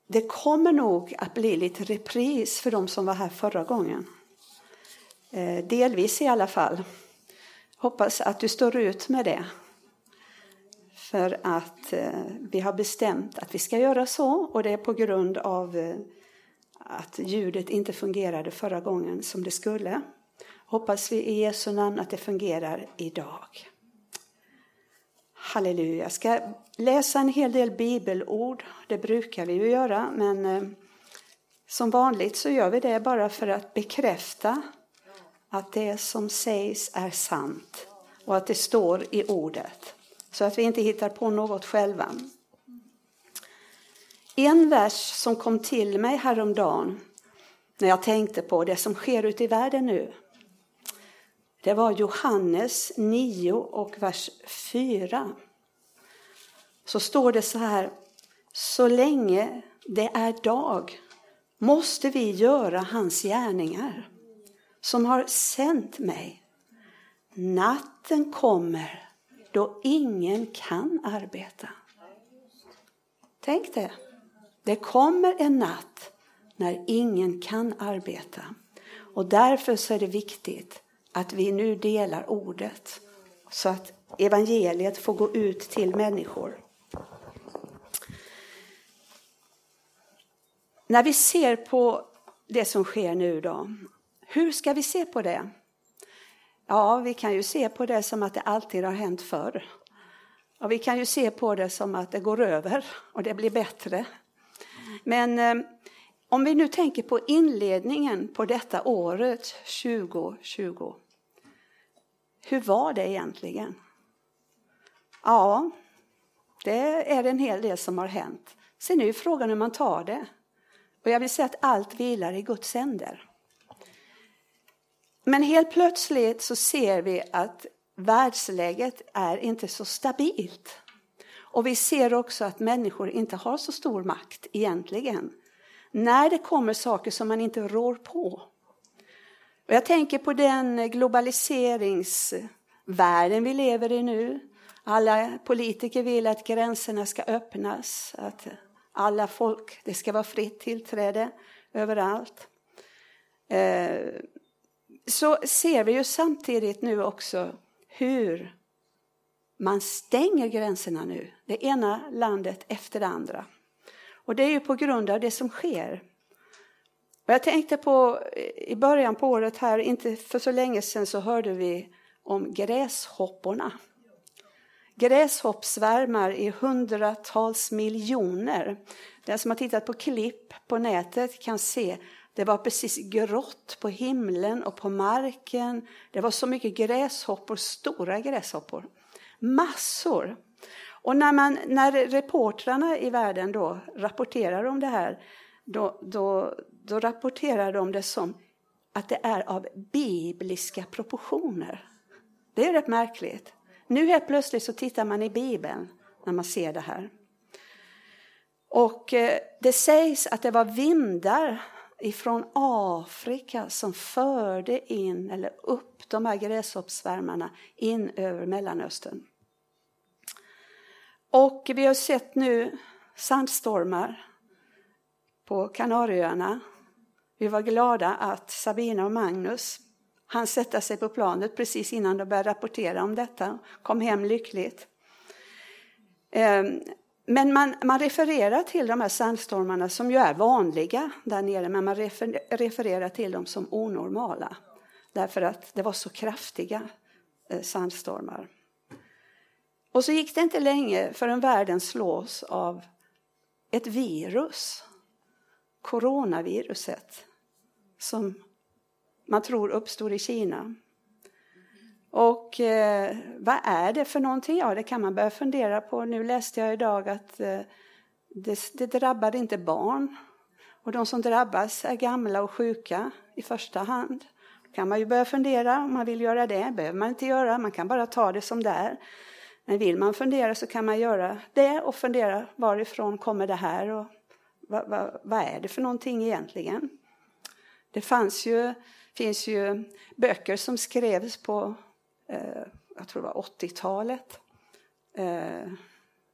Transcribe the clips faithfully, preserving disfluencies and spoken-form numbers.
det kommer nog att bli lite repris för de som var här förra gången. Eh, delvis i alla fall. Hoppas att du står ut med det. För att eh, vi har bestämt att vi ska göra så. Och det är på grund av eh, att ljudet inte fungerade förra gången som det skulle. Hoppas vi i Jesu namn att det fungerar idag. Halleluja. Jag ska läsa en hel del bibelord. Det brukar vi ju göra. Men eh, som vanligt så gör vi det bara för att bekräfta att det som sägs är sant. Och att det står i ordet. Så att vi inte hittar på något själva. En vers som kom till mig häromdagen. När jag tänkte på det som sker ute i världen nu. Det var Johannes nio och vers fyra. Så står det så här. Så länge det är dag måste vi göra hans gärningar som har sänt mig. Natten kommer då ingen kan arbeta. Tänk det. Det kommer en natt när ingen kan arbeta. Och därför så är det viktigt att vi nu delar ordet. Så att evangeliet får gå ut till människor. När vi ser på det som sker nu då. Hur ska vi se på det? Ja, vi kan ju se på det som att det alltid har hänt förr. Och vi kan ju se på det som att det går över och det blir bättre. Men eh, om vi nu tänker på inledningen på detta året tjugo tjugo. Hur var det egentligen? Ja, det är en hel del som har hänt. Sen är ju frågan hur man tar det. Och jag vill säga att allt vilar i Guds händer. Men helt plötsligt så ser vi att världsläget är inte så stabilt. Och vi ser också att människor inte har så stor makt egentligen. När det kommer saker som man inte rår på. Och jag tänker på den globaliseringsvärlden vi lever i nu. Alla politiker vill att gränserna ska öppnas. Att alla folk, det ska vara fritt tillträde överallt. Eh, så ser vi ju samtidigt nu också hur man stänger gränserna nu. Det ena landet efter det andra. Och det är ju på grund av det som sker. Och jag tänkte på i början på året här, inte för så länge sedan så hörde vi om gräshopporna. Gräshoppsvärmar i hundratals miljoner. Den som har tittat på klipp på nätet kan se det var precis grått på himlen och på marken. Det var så mycket gräshoppor, stora gräshoppor. Massor. Och när, man, när reportrarna i världen då rapporterar om det här, då, då, då rapporterar de det som att det är av bibliska proportioner. Det är rätt märkligt. Nu helt plötsligt så tittar man i Bibeln när man ser det här. Och eh, det sägs att det var vindar ifrån Afrika som förde in eller upp de här gräshoppsvärmarna in över Mellanöstern. Och vi har sett nu sandstormar på Kanarieöarna. Vi var glada att Sabina och Magnus han sätta sig på planet precis innan de började rapportera om detta. Kom hem lyckligt. Men man, man refererar till de här sandstormarna som ju är vanliga där nere. Men man refer, refererar till dem som onormala. Därför att det var så kraftiga sandstormar. Och så gick det inte länge förrän världen slås av ett virus. Coronaviruset. Som man tror uppstod i Kina. Och eh, vad är det för någonting? Ja, det kan man börja fundera på. Nu läste jag idag att eh, det, det drabbar inte barn. Och de som drabbas är gamla och sjuka i första hand. Då kan man ju börja fundera om man vill göra det. Behöver man inte göra. Man kan bara ta det som det är. Men vill man fundera så kan man göra det. Och fundera varifrån kommer det här. Och vad, vad, vad är det för någonting egentligen? Det fanns ju, finns ju böcker som skrevs på... Eh, jag tror det var åttiotalet. Eh,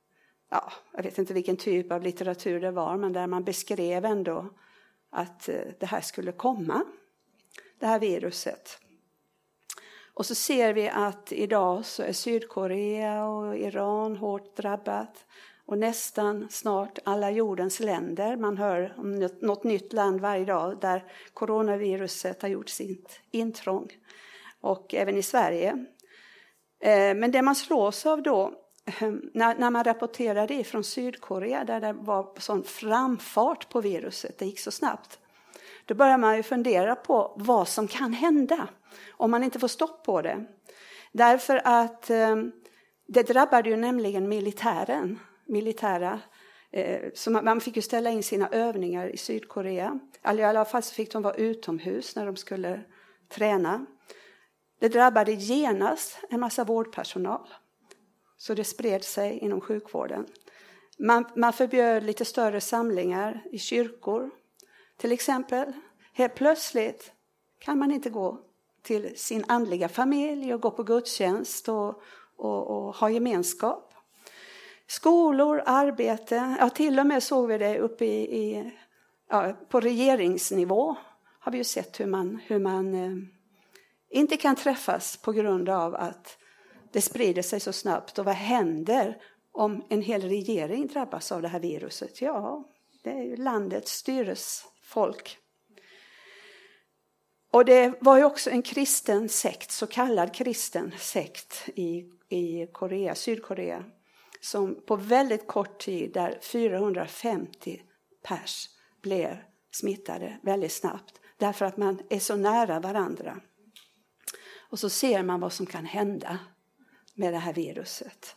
ja, jag vet inte vilken typ av litteratur det var, men där man beskrev ändå att det här skulle komma, det här viruset. Och så ser vi att idag så är Sydkorea och Iran hårt drabbat. Och nästan snart alla jordens länder. Man hör om något, något nytt land varje dag där coronaviruset har gjort sitt intrång. Och även i Sverige. Eh, men det man slås av då, när, när man rapporterar det från Sydkorea där det var sån framfart på viruset, det gick så snabbt. Då börjar man ju fundera på vad som kan hända om man inte får stopp på det. Därför att eh, det drabbade ju nämligen militären. Militära. Eh, så man, man fick ju ställa in sina övningar i Sydkorea. Eller i alla fall så fick de vara utomhus när de skulle träna. Det drabbade genast en massa vårdpersonal. Så det spred sig inom sjukvården. Man, man förbjöd lite större samlingar i kyrkor. Till exempel, helt plötsligt kan man inte gå till sin andliga familj och gå på gudstjänst och, och, och ha gemenskap. Skolor, arbete, ja, till och med såg vi det uppe i, i, ja, på regeringsnivå. Har vi ju sett hur man, hur man eh, inte kan träffas på grund av att det sprider sig så snabbt. Och vad händer om en hel regering drabbas av det här viruset? Ja, det är ju landets styresfolk. Och det var ju också en kristen sekt, så kallad kristen sekt i, i Korea, Sydkorea. Som på väldigt kort tid, där fyrahundrafemtio pers blev smittade väldigt snabbt. Därför att man är så nära varandra. Och så ser man vad som kan hända med det här viruset.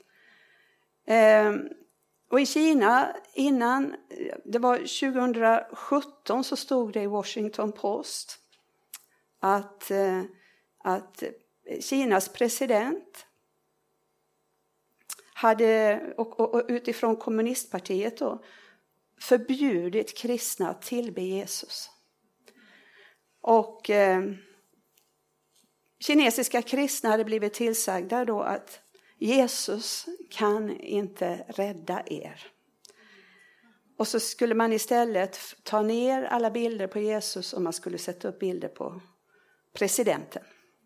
Ehm, och i Kina, innan, det var tjugohundrasjutton så stod det i Washington Post att, eh, att Kinas president hade, och, och, och utifrån kommunistpartiet då, förbjudit kristna att tillbe Jesus. Och eh, kinesiska kristna hade blivit tillsagda då att Jesus kan inte rädda er. Och så skulle man istället ta ner alla bilder på Jesus och man skulle sätta upp bilder på presidenten.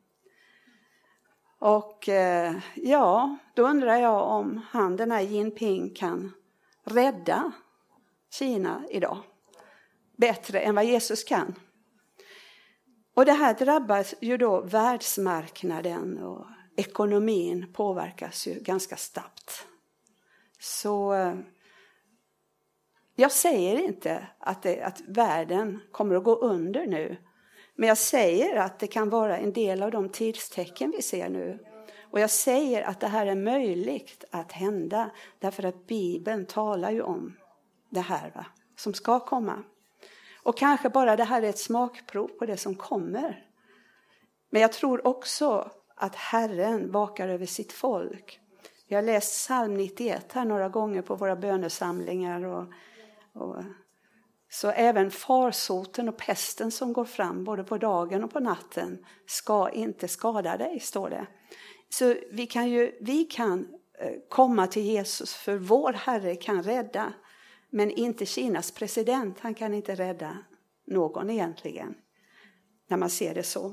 Och eh, ja, då undrar jag om han, den här Jinping, kan rädda Kina idag. Bättre än vad Jesus kan. Och det här drabbar ju då världsmarknaden och ekonomin påverkas ju ganska snabbt. Så eh, jag säger inte att, det, att världen kommer att gå under nu. Men jag säger att det kan vara en del av de tidstecken vi ser nu. Och jag säger att det här är möjligt att hända. Därför att Bibeln talar ju om det här, va, som ska komma. Och kanske bara det här är ett smakprov på det som kommer. Men jag tror också att Herren vakar över sitt folk. Jag har läst psalm nittioett här några gånger på våra bönesamlingar. Och, och, så även farsoten och pesten som går fram både på dagen och på natten ska inte skada dig, står det. Så vi kan ju vi kan komma till Jesus, för vår Herre kan rädda. Men inte Kinas president, han kan inte rädda någon egentligen. När man ser det så.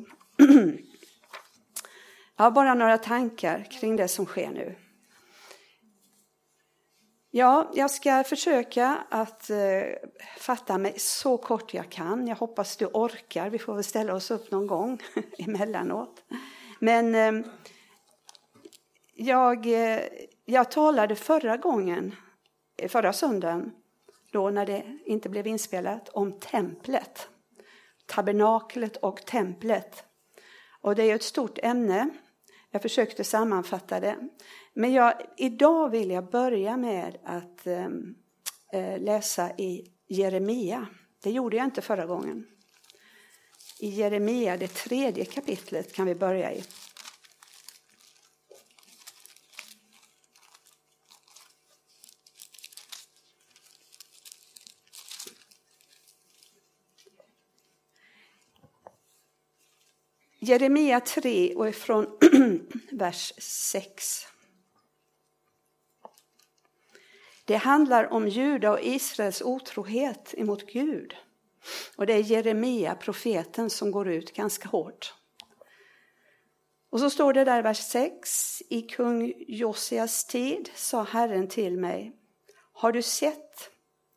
Jag har bara några tankar kring det som sker nu. Ja, jag ska försöka att eh, fatta mig så kort jag kan. Jag hoppas du orkar. Vi får väl ställa oss upp någon gång emellanåt. Men eh, jag, eh, jag talade förra gången, förra söndagen, då när det inte blev inspelat, om templet. Tabernaklet och templet. Och det är ett stort ämne. Jag försökte sammanfatta det. Men jag, idag vill jag börja med att eh, läsa i Jeremia. Det gjorde jag inte förra gången. I Jeremia, det tredje kapitlet, kan vi börja i. Jeremia tre och ifrån vers sex. Det handlar om Juda och Israels otrohet emot Gud. Och det är Jeremia, profeten, som går ut ganska hårt. Och så står det där i vers sex. I kung Josias tid sa Herren till mig: har du sett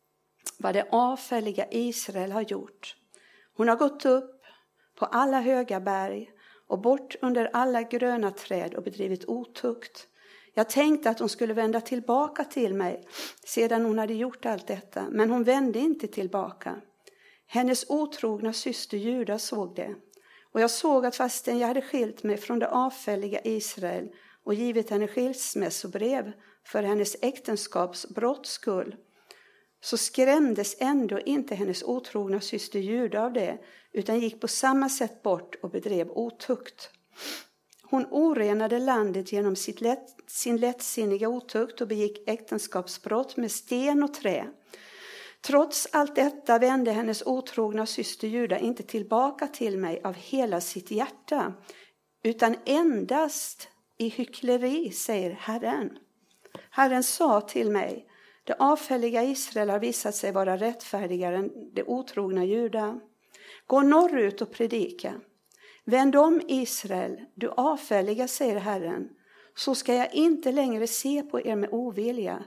vad det avfälliga Israel har gjort? Hon har gått upp på alla höga berg och bort under alla gröna träd och bedrivit otukt. Jag tänkte att hon skulle vända tillbaka till mig sedan hon hade gjort allt detta, men hon vände inte tillbaka. Hennes otrogna syster Juda såg det. Och jag såg att fastän jag hade skilt mig från det avfälliga Israel och givit henne skilsmässobrev för hennes äktenskapsbrotts skull, så skrämdes ändå inte hennes otrogna syster Juda av det, utan gick på samma sätt bort och bedrev otukt. Hon orenade landet genom sitt lätt, sin lättsinniga otukt och begick äktenskapsbrott med sten och trä. Trots allt detta vände hennes otrogna syster Juda inte tillbaka till mig av hela sitt hjärta, utan endast i hyckleri, säger Herren. Herren sa till mig: det avfälliga Israel har visat sig vara rättfärdigare än det otrogna Juda. Gå norrut och predika. Vänd om Israel, du avfälliga, säger Herren, så ska jag inte längre se på er med ovilja.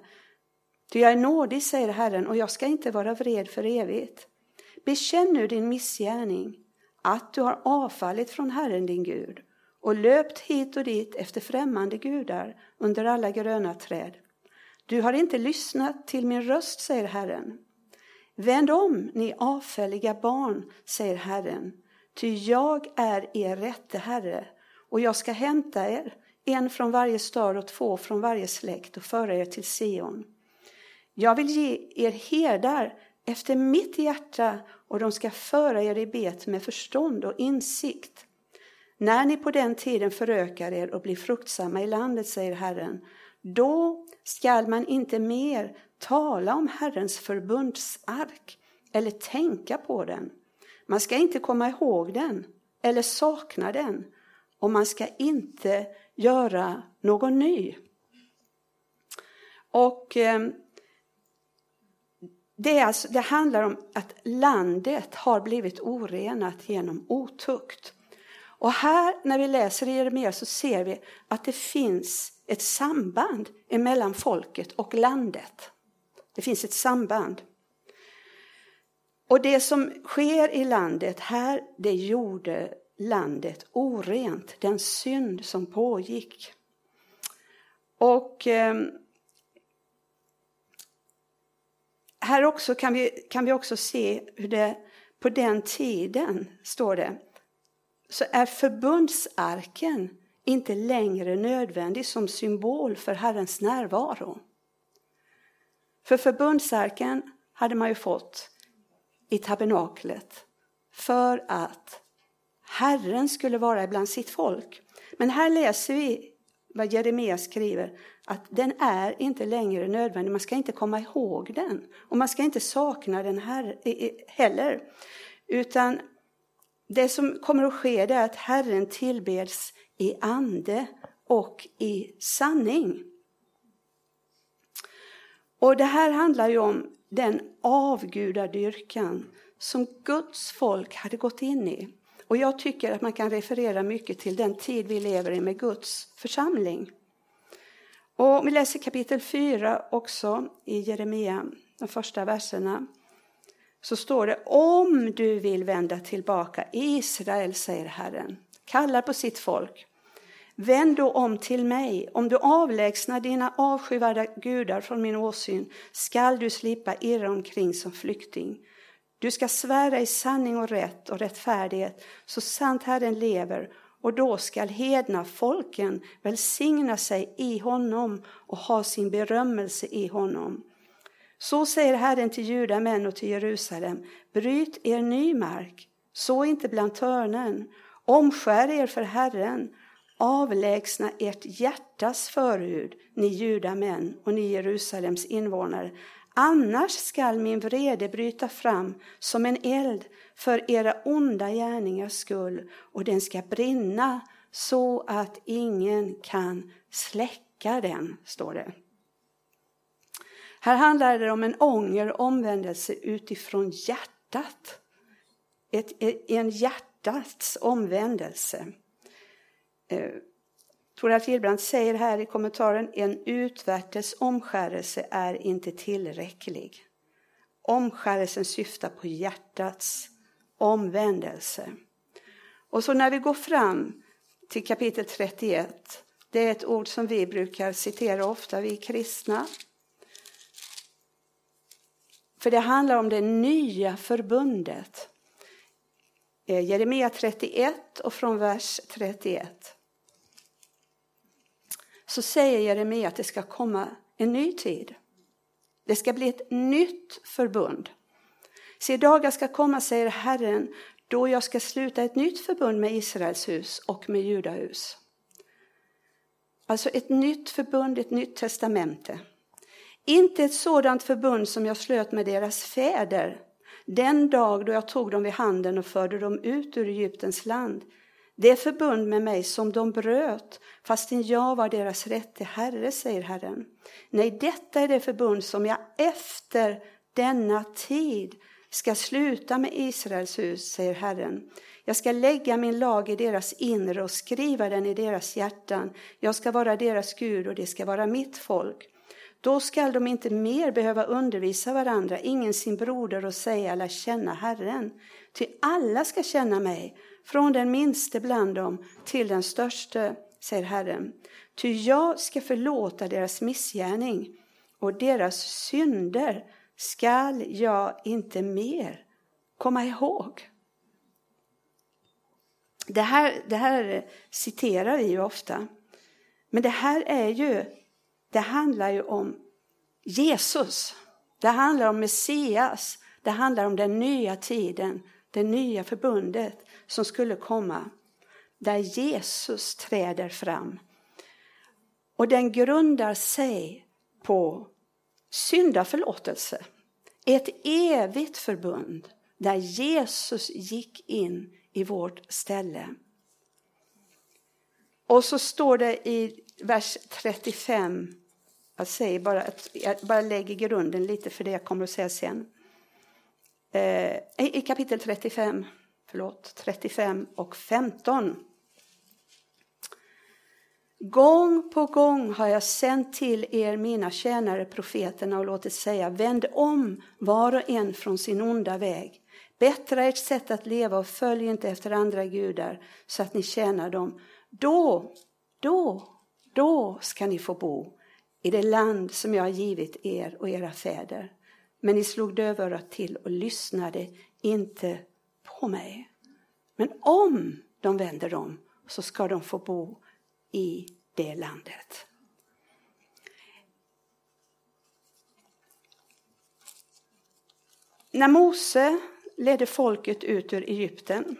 Ty jag är nådig, säger Herren, och jag ska inte vara vred för evigt. Bekänn nu din missgärning, att du har avfallit från Herren din Gud och löpt hit och dit efter främmande gudar under alla gröna träd. Du har inte lyssnat till min röst, säger Herren. Vänd om, ni avfälliga barn, säger Herren, ty jag är er rätte Herre, och jag ska hämta er, en från varje stad och två från varje släkt, och föra er till Sion. Jag vill ge er herdar efter mitt hjärta, och de ska föra er i bet med förstånd och insikt. När ni på den tiden förökar er och blir fruktsamma i landet, säger Herren, då skall man inte mer tala om Herrens förbundsark eller tänka på den. Man ska inte komma ihåg den eller sakna den, och man ska inte göra någon ny. Och eh, det, är alltså, det handlar om att landet har blivit orenat genom otukt. Och här när vi läser i Jeremia så ser vi att det finns ett samband mellan folket och landet. Det finns ett samband. Och det som sker i landet här, det gjorde landet orent. Den synd som pågick. Och eh, här också kan vi, kan vi också se hur det på den tiden, står det, så är förbundsarken inte längre nödvändig som symbol för Herrens närvaro. För förbundsarken hade man ju fått i tabernaklet för att Herren skulle vara bland sitt folk. Men här läser vi vad Jeremia skriver, att den är inte längre nödvändig. Man ska inte komma ihåg den, och man ska inte sakna den här heller. Utan det som kommer att ske är att Herren tillbeds i ande och i sanning. Och det här handlar ju om den avgudadyrkan som Guds folk hade gått in i. Och jag tycker att man kan referera mycket till den tid vi lever i med Guds församling. Och vi läser kapitel fyra också i Jeremia, de första verserna. Så står det: om du vill vända tillbaka, Israel, säger Herren, kallar på sitt folk. Vänd då om till mig. Om du avlägsnar dina avskyvärda gudar från min åsyn, skall du slippa irra omkring som flykting. Du ska svära i sanning och rätt och rättfärdighet, så sant Herren lever, och då skall hedna folken välsigna sig i honom och ha sin berömmelse i honom. Så säger Herren till Juda män och till Jerusalem: bryt er ny mark, så inte bland törnen, omskär er för Herren, avlägsna ert hjärtas förhud, ni Juda män och ni Jerusalems invånare. Annars skall min vrede bryta fram som en eld för era onda gärningars skull, och den ska brinna så att ingen kan släcka den, står det. Här handlar det om en ånger, omvändelse utifrån hjärtat. Ett, en hjärtats omvändelse. Eh, Toralf Gillbrand säger här i kommentaren: en utvärtes omskärelse är inte tillräcklig. Omskärelsen syftar på hjärtats omvändelse. Och så när vi går fram till kapitel trettioett, det är ett ord som vi brukar citera ofta, vi kristna. För det handlar om det nya förbundet. Jeremia trettioett och från vers trettioett. Så säger Jeremia att det ska komma en ny tid. Det ska bli ett nytt förbund. Se, dagar ska komma, säger Herren, då jag ska sluta ett nytt förbund med Israels hus och med Judahus. Alltså ett nytt förbund, ett nytt testamente. Inte ett sådant förbund som jag slöt med deras fäder den dag då jag tog dem vid handen och förde dem ut ur Egyptens land. Det förbund med mig som de bröt, fastän jag var deras rätte herre, säger Herren. Nej, detta är det förbund som jag efter denna tid ska sluta med Israels hus, säger Herren. Jag ska lägga min lag i deras inre och skriva den i deras hjärtan. Jag ska vara deras Gud och det ska vara mitt folk. Då skall de inte mer behöva undervisa varandra, ingen sin broder, och säga eller känna Herren. Ty alla ska känna mig, från den minste bland dem till den störste, säger Herren. Ty jag ska förlåta deras missgärning och deras synder skall jag inte mer komma ihåg. Det här, det här citerar vi ju ofta. Men det här är ju, det handlar ju om Jesus. Det handlar om Messias. Det handlar om den nya tiden, det nya förbundet som skulle komma. Där Jesus träder fram. Och den grundar sig på syndaförlåtelse. Ett evigt förbund där Jesus gick in i vårt ställe. Och så står det i vers trettiofem, jag säger bara, jag bara lägger grunden lite för det jag kommer att säga sen. Eh, I kapitel trettiofem, förlåt, trettiofem och femton. Gång på gång har jag sänt till er mina tjänare profeterna och låtit säga: vänd om var och en från sin onda väg. Bättra ert sätt att leva och följ inte efter andra gudar så att ni tjänar dem. Då, då, då ska ni få bo i det land som jag har givit er och era fäder. Men ni slog dövörat till och lyssnade inte på mig. Men om de vänder om så ska de få bo i det landet. När Mose ledde folket ut ur Egypten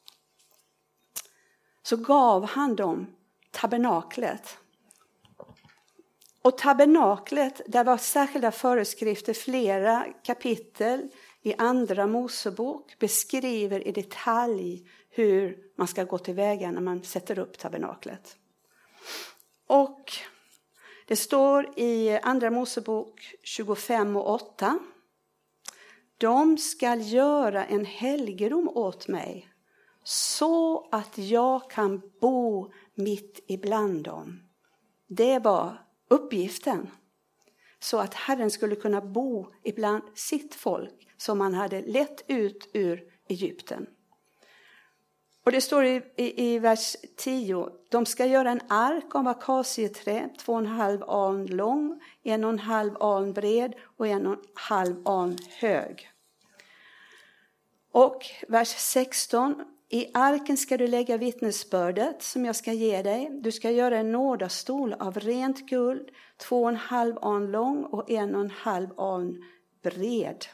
så gav han dem tabernaklet. Och tabernaklet, där var särskilda föreskrifter, flera kapitel i andra Mosebok beskriver i detalj hur man ska gå tillväga när man sätter upp tabernaklet. Och det står i andra Mosebok tjugofem och åtta. De ska göra en helgedom åt mig så att jag kan bo mitt ibland dem. Det var uppgiften. Så att Herren skulle kunna bo ibland sitt folk som han hade lett ut ur Egypten. Och det står i, i, i vers tio. De ska göra en ark av akacieträ, två och en halv aln lång, en och en halv aln bred och en och en halv aln hög. Och vers sexton. I arken ska du lägga vittnesbördet som jag ska ge dig. Du ska göra en nådastol av rent guld, två och en halv aln lång och en och en halv aln bred.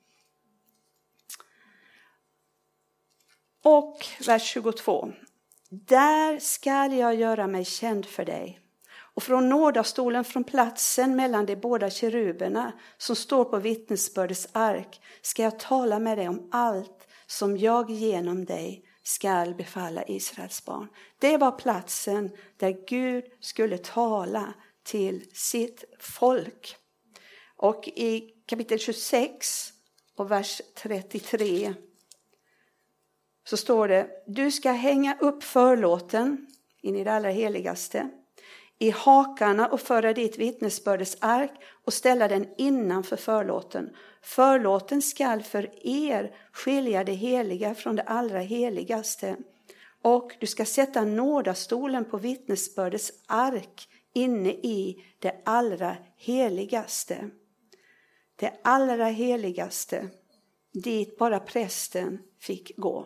Och vers tjugotvå. Där skall jag göra mig känd för dig. Och från nådastolen, från platsen mellan de båda keruberna som står på vittnesbördets ark, ska jag tala med dig om allt som jag genom dig skall befalla Israels barn. Det var platsen där Gud skulle tala till sitt folk. Och i kapitel tjugosex och vers trettiotre så står det: du ska hänga upp förlåten in i det allra heligaste i hakarna och föra dit vittnesbördets ark och ställa den innanför förlåten. Förlåten skall för er skilja det heliga från det allra heligaste. Och du ska sätta nådastolen på vittnesbördets ark inne i det allra heligaste. Det allra heligaste, dit bara prästen fick gå.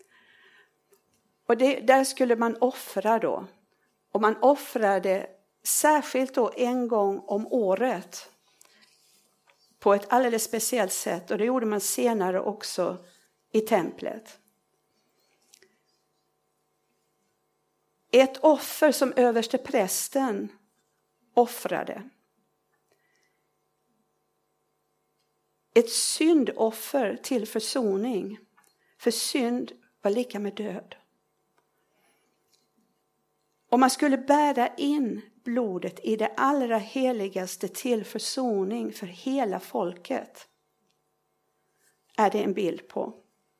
Och det, där skulle man offra då. Och man offrade särskilt då en gång om året på ett alldeles speciellt sätt. Och det gjorde man senare också i templet. Ett offer som överste prästen offrade. Ett syndoffer till försoning. För synd var lika med död. Och man skulle bära in blodet i det allra heligaste till försoning för hela folket. Är det en bild på.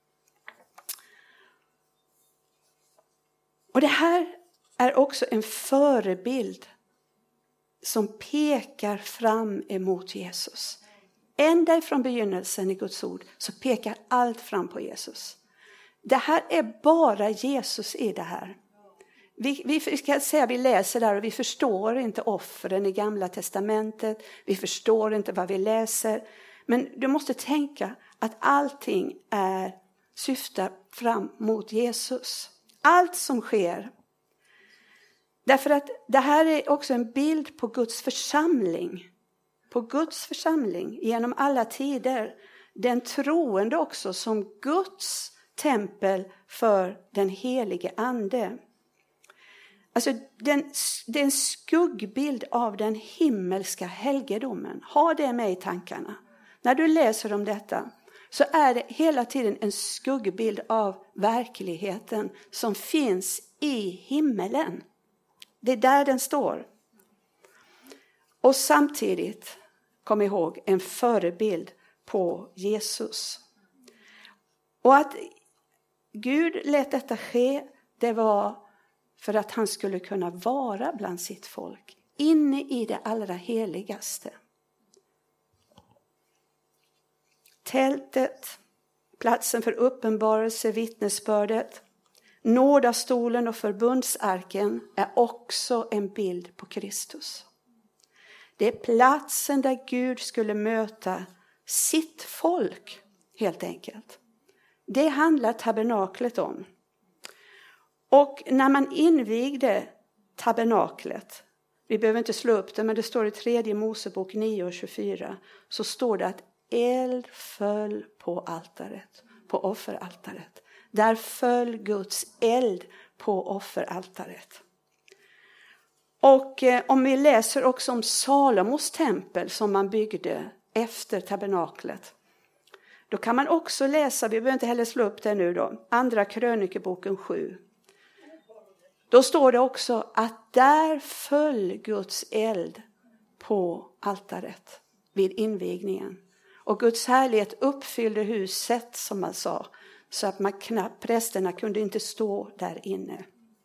Och det här är också en förebild som pekar fram emot Jesus. Ända ifrån begynnelsen i Guds ord så pekar allt fram på Jesus. Det här är bara Jesus i det här. Vi, vi ska säga vi läser där och vi förstår inte offren i Gamla testamentet. Vi förstår inte vad vi läser. Men du måste tänka att allting är syftar fram mot Jesus. Allt som sker. Därför att det här är också en bild på Guds församling. På Guds församling genom alla tider. Den troende också som Guds tempel för den helige ande. Alltså den, det är en skuggbild av den himmelska helgedomen. Ha det med i tankarna. När du läser om detta så är det hela tiden en skuggbild av verkligheten som finns i himmelen. Det är där den står. Och samtidigt, kom ihåg, en förebild på Jesus. Och att Gud lät detta ske, det var för att han skulle kunna vara bland sitt folk. Inne i det allra heligaste. Tältet, platsen för uppenbarelse, vittnesbördet, nådastolen och förbundsarken är också en bild på Kristus. Det är platsen där Gud skulle möta sitt folk helt enkelt. Det handlar tabernaklet om. Och när man invigde tabernaklet, vi behöver inte slå upp det men det står i tredje Mosebok nio och tjugofyra, så står det att eld föll på altaret, på offeraltaret. Där föll Guds eld på offeraltaret. Och eh, om vi läser också om Salomos tempel som man byggde efter tabernaklet, då kan man också läsa, vi behöver inte heller slå upp det nu då, andra krönikeboken sju. Då står det också att där föll Guds eld på altaret vid invigningen. Och Guds härlighet uppfyllde huset som man sa. Så att man knappt, prästerna kunde inte stå där inne.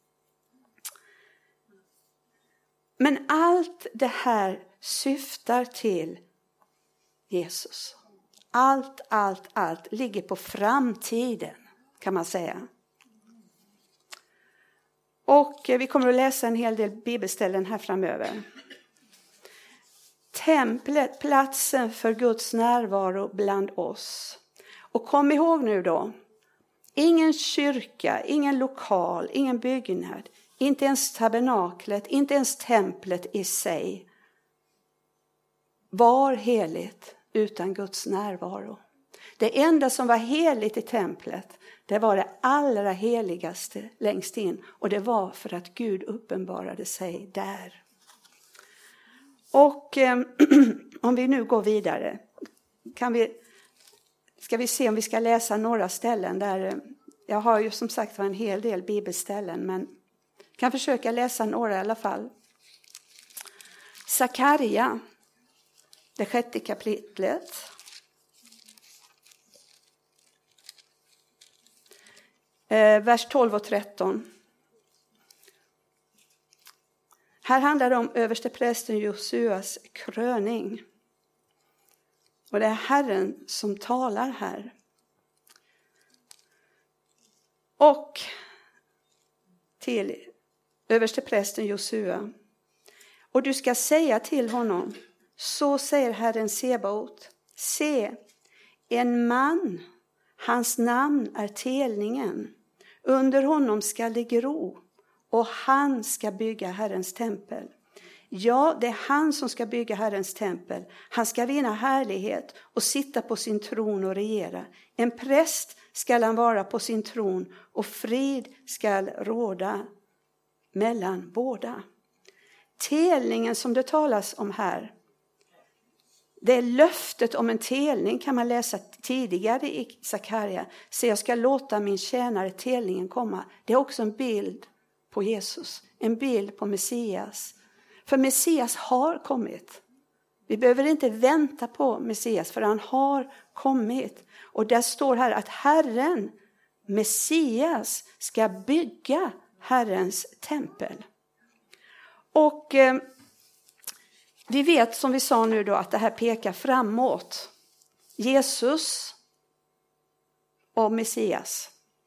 Men allt det här syftar till Jesus. Allt, allt, allt ligger på framtiden kan man säga. Och vi kommer att läsa en hel del bibelställen här framöver. Templet, platsen för Guds närvaro bland oss. Och kom ihåg nu då, ingen kyrka, ingen lokal, ingen byggnad, inte ens tabernaklet, inte ens templet i sig var heligt utan Guds närvaro. Det enda som var heligt i templet, det var det allra heligaste längst in. Och det var för att Gud uppenbarade sig där. Och eh, om vi nu går vidare, kan vi, ska vi se om vi ska läsa några ställen där. Jag har ju som sagt en hel del bibelställen, men kan försöka läsa några i alla fall. Sakaria det sjätte kapitlet. Eh, vers tolv och tretton. Här handlar det om översteprästen Josuas kröning. Och det är Herren som talar här. Och till översteprästen Josua. Och du ska säga till honom, så säger Herren Sebaot, se, en man, hans namn är telningen, under honom ska det gro, och han ska bygga Herrens tempel. Ja, det är han som ska bygga Herrens tempel. Han ska vinna härlighet och sitta på sin tron och regera. En präst ska han vara på sin tron, och frid ska råda mellan båda. Telningen som det talas om här, det är löftet om en telning, kan man läsa tidigare i Sakaria. Så jag ska låta min tjänare telningen komma. Det är också en bild på Jesus, en bild på Messias. För Messias har kommit. Vi behöver inte vänta på Messias, för han har kommit. Och där står här att Herren, Messias, ska bygga Herrens tempel. Och eh, vi vet, som vi sa nu då, att det här pekar framåt. Jesus och Messias.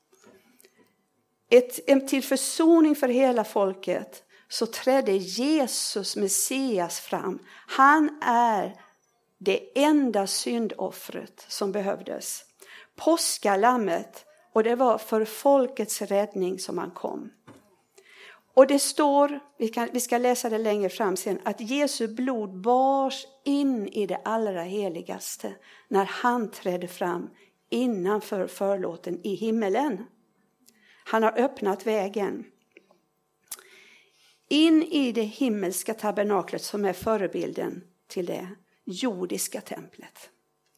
Ett, en till försoning för hela folket så trädde Jesus, Messias, fram. Han är det enda syndoffret som behövdes. Påskalammet, och det var för folkets räddning som han kom. Och det står, vi, kan, vi ska läsa det längre fram sen, att Jesu blod bars in i det allra heligaste när han trädde fram innanför förlåten i himmelen. Han har öppnat vägen in i det himmelska tabernaklet som är förebilden till det jordiska templet.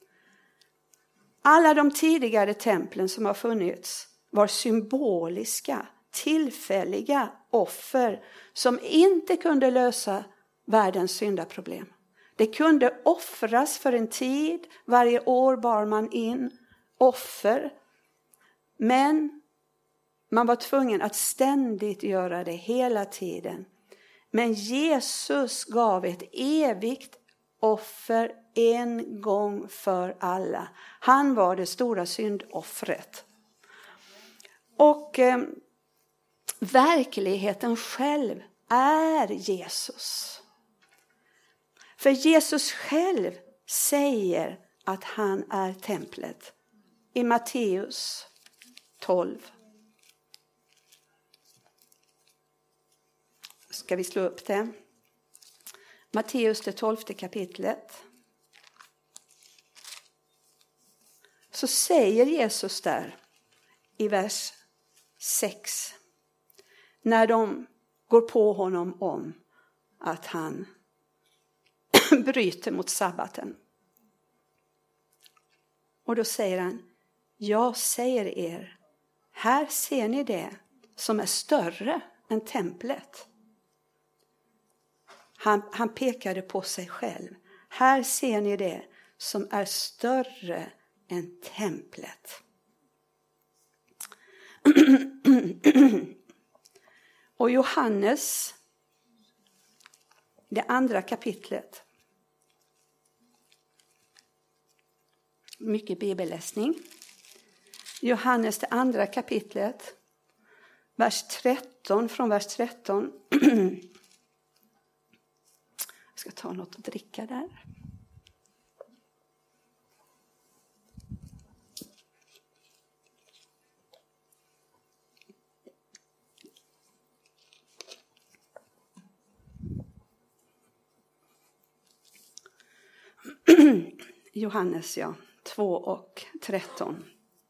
Alla de tidigare templen som har funnits var symboliska, tillfälliga offer som inte kunde lösa världens syndaproblem. Det kunde offras för en tid, varje år bar man in offer, men man var tvungen att ständigt göra det hela tiden. Men Jesus gav ett evigt offer en gång för alla. Han var det stora syndoffret. Och eh, verkligheten själv är Jesus. För Jesus själv säger att han är templet. I Matteus tolv. Ska vi slå upp det? Matteus det tolfte kapitlet. Så säger Jesus där i vers sex. När de går på honom om att han bryter mot sabbaten. Och då säger han, jag säger er, här ser ni det som är större än templet. Han, han pekade på sig själv. Här ser ni det som är större än templet. Och Johannes, det andra kapitlet. Mycket bibelläsning. Johannes, det andra kapitlet. Vers tretton, från vers tretton. Jag ska ta något att dricka där. Johannes, ja, två och tretton.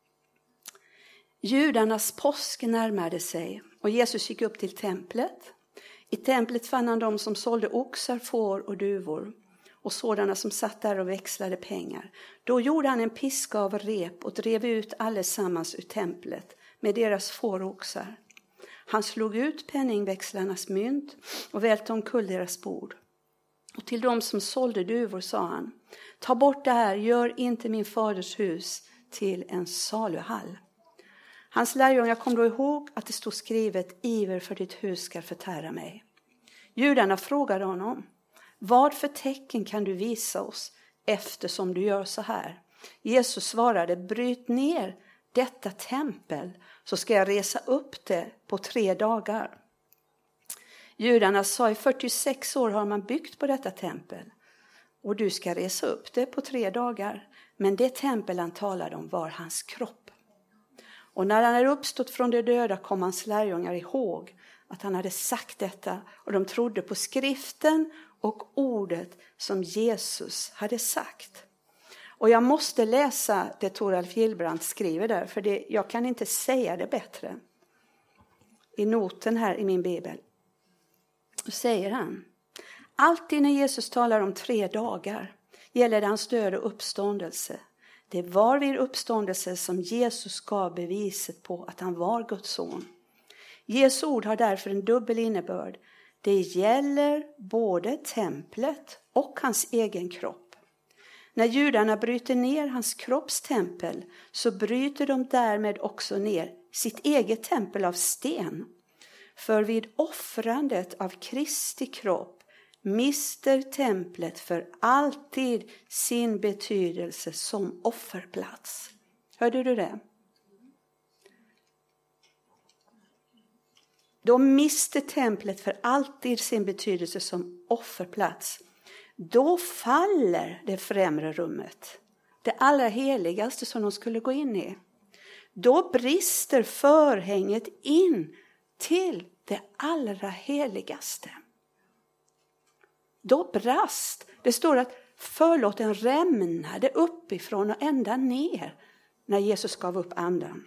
Judarnas påsk närmade sig och Jesus gick upp till templet. I templet fann han de som sålde oxar, får och duvor och sådana som satt där och växlade pengar. Då gjorde han en piska av rep och drev ut allesammans ur templet med deras får och oxar. Han slog ut penningväxlarnas mynt och välte omkull deras bord. Och till dem som sålde duvor sa han: ta bort det här, gör inte min faders hus till en saluhall. Hans lärjungar kom då ihåg att det stod skrivet: iver för ditt hus ska förtära mig. Judarna frågade honom: vad för tecken kan du visa oss eftersom du gör så här? Jesus svarade: bryt ner detta tempel så ska jag resa upp det på tre dagar. Judarna sa: i fyrtiosex år har man byggt på detta tempel och du ska resa upp det på tre dagar. Men det tempel han talade om var hans kropp. Och när han hade uppstått från de döda kom hans lärjungar ihåg att han hade sagt detta, och de trodde på skriften och ordet som Jesus hade sagt. Och jag måste läsa det Toralf Gillbrand skriver där, för det, jag kan inte säga det bättre. I noten här i min bibel så säger han: alltid när Jesus talar om tre dagar gäller det hans död och uppståndelse. Det var vid uppståndelse som Jesus gav beviset på att han var Guds son. Jesu ord har därför en dubbel innebörd. Det gäller både templet och hans egen kropp. När judarna bryter ner hans kroppstempel så bryter de därmed också ner sitt eget tempel av sten. För vid offrandet av Kristi kropp mister templet för alltid sin betydelse som offerplats. Hörde du det? Då mister templet för alltid sin betydelse som offerplats. Då faller det främre rummet, det allra heligaste som de skulle gå in i. Då brister förhänget in till det allra heligaste. Då brast. Det står att förlåten rämnade uppifrån och ända ner när Jesus gav upp anden.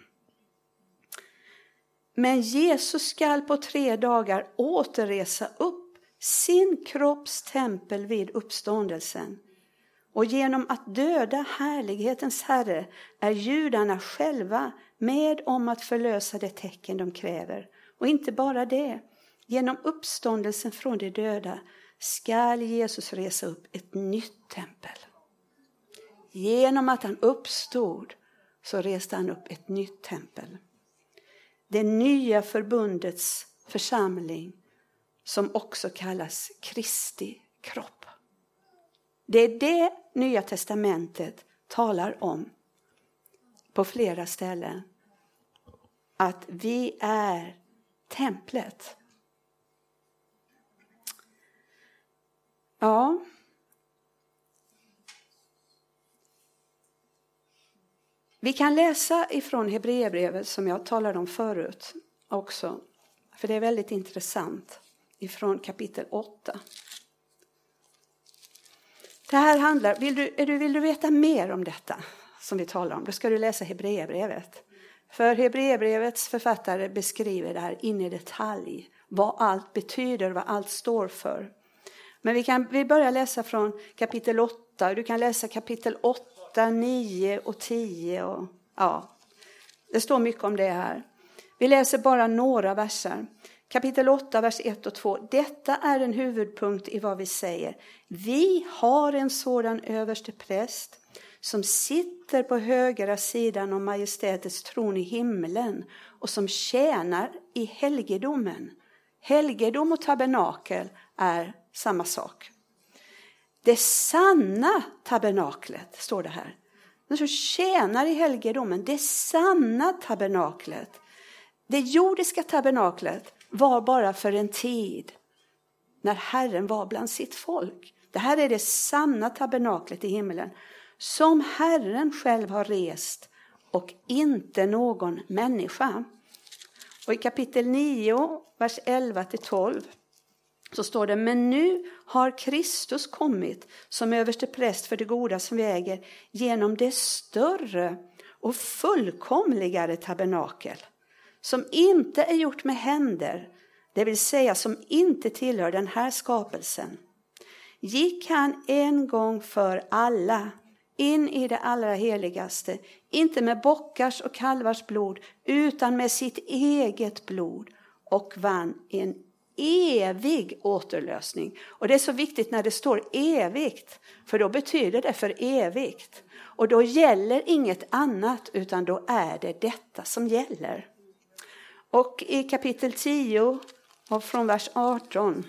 Men Jesus skall på tre dagar återresa upp sin kropps tempel vid uppståndelsen. Och genom att döda härlighetens herre är judarna själva med om att förlösa det tecken de kräver. Och inte bara det. Genom uppståndelsen från de döda skall Jesus resa upp ett nytt tempel. Genom att han uppstod så reste han upp ett nytt tempel. Det nya förbundets församling som också kallas Kristi kropp. Det är det Nya testamentet talar om på flera ställen. Att vi är templet. Ja. Vi kan läsa ifrån Hebreerbrevet som jag talade om förut också. För det är väldigt intressant. Ifrån kapitel åtta. Det här handlar, vill du, är du, vill du veta mer om detta som vi talar om? Då ska du läsa Hebreerbrevet. För Hebreerbrevets författare beskriver det här in i detalj. Vad allt betyder, vad allt står för. Men vi kan vi börjar läsa från kapitel åtta. Du kan läsa kapitel åtta, nio och tio. Och, ja, det står mycket om det här. Vi läser bara några verser. Kapitel åtta, vers ett och två. Detta är en huvudpunkt i vad vi säger. Vi har en sådan överste präst som sitter på högra sidan om majestätets tron i himlen och som tjänar i helgedomen. Helgedom och tabernakel är samma sak. Det sanna tabernaklet, står det här. Den som tjänar i helgedomen, det sanna tabernaklet. Det jordiska tabernaklet var bara för en tid när Herren var bland sitt folk. Det här är det sanna tabernaklet i himlen som Herren själv har rest och inte någon människa. Och i kapitel nio, vers elva till tolv så står det: men nu har Kristus kommit som överste präst för det goda som vi äger genom det större och fullkomligare tabernakel som inte är gjort med händer, det vill säga som inte tillhör den här skapelsen. Gick han en gång för alla in i det allra heligaste, inte med bockars och kalvars blod, utan med sitt eget blod, och vann en evig återlösning. Och det är så viktigt när det står evigt, för då betyder det för evigt. Och då gäller inget annat, utan då är det detta som gäller. Och i kapitel tio och från vers arton.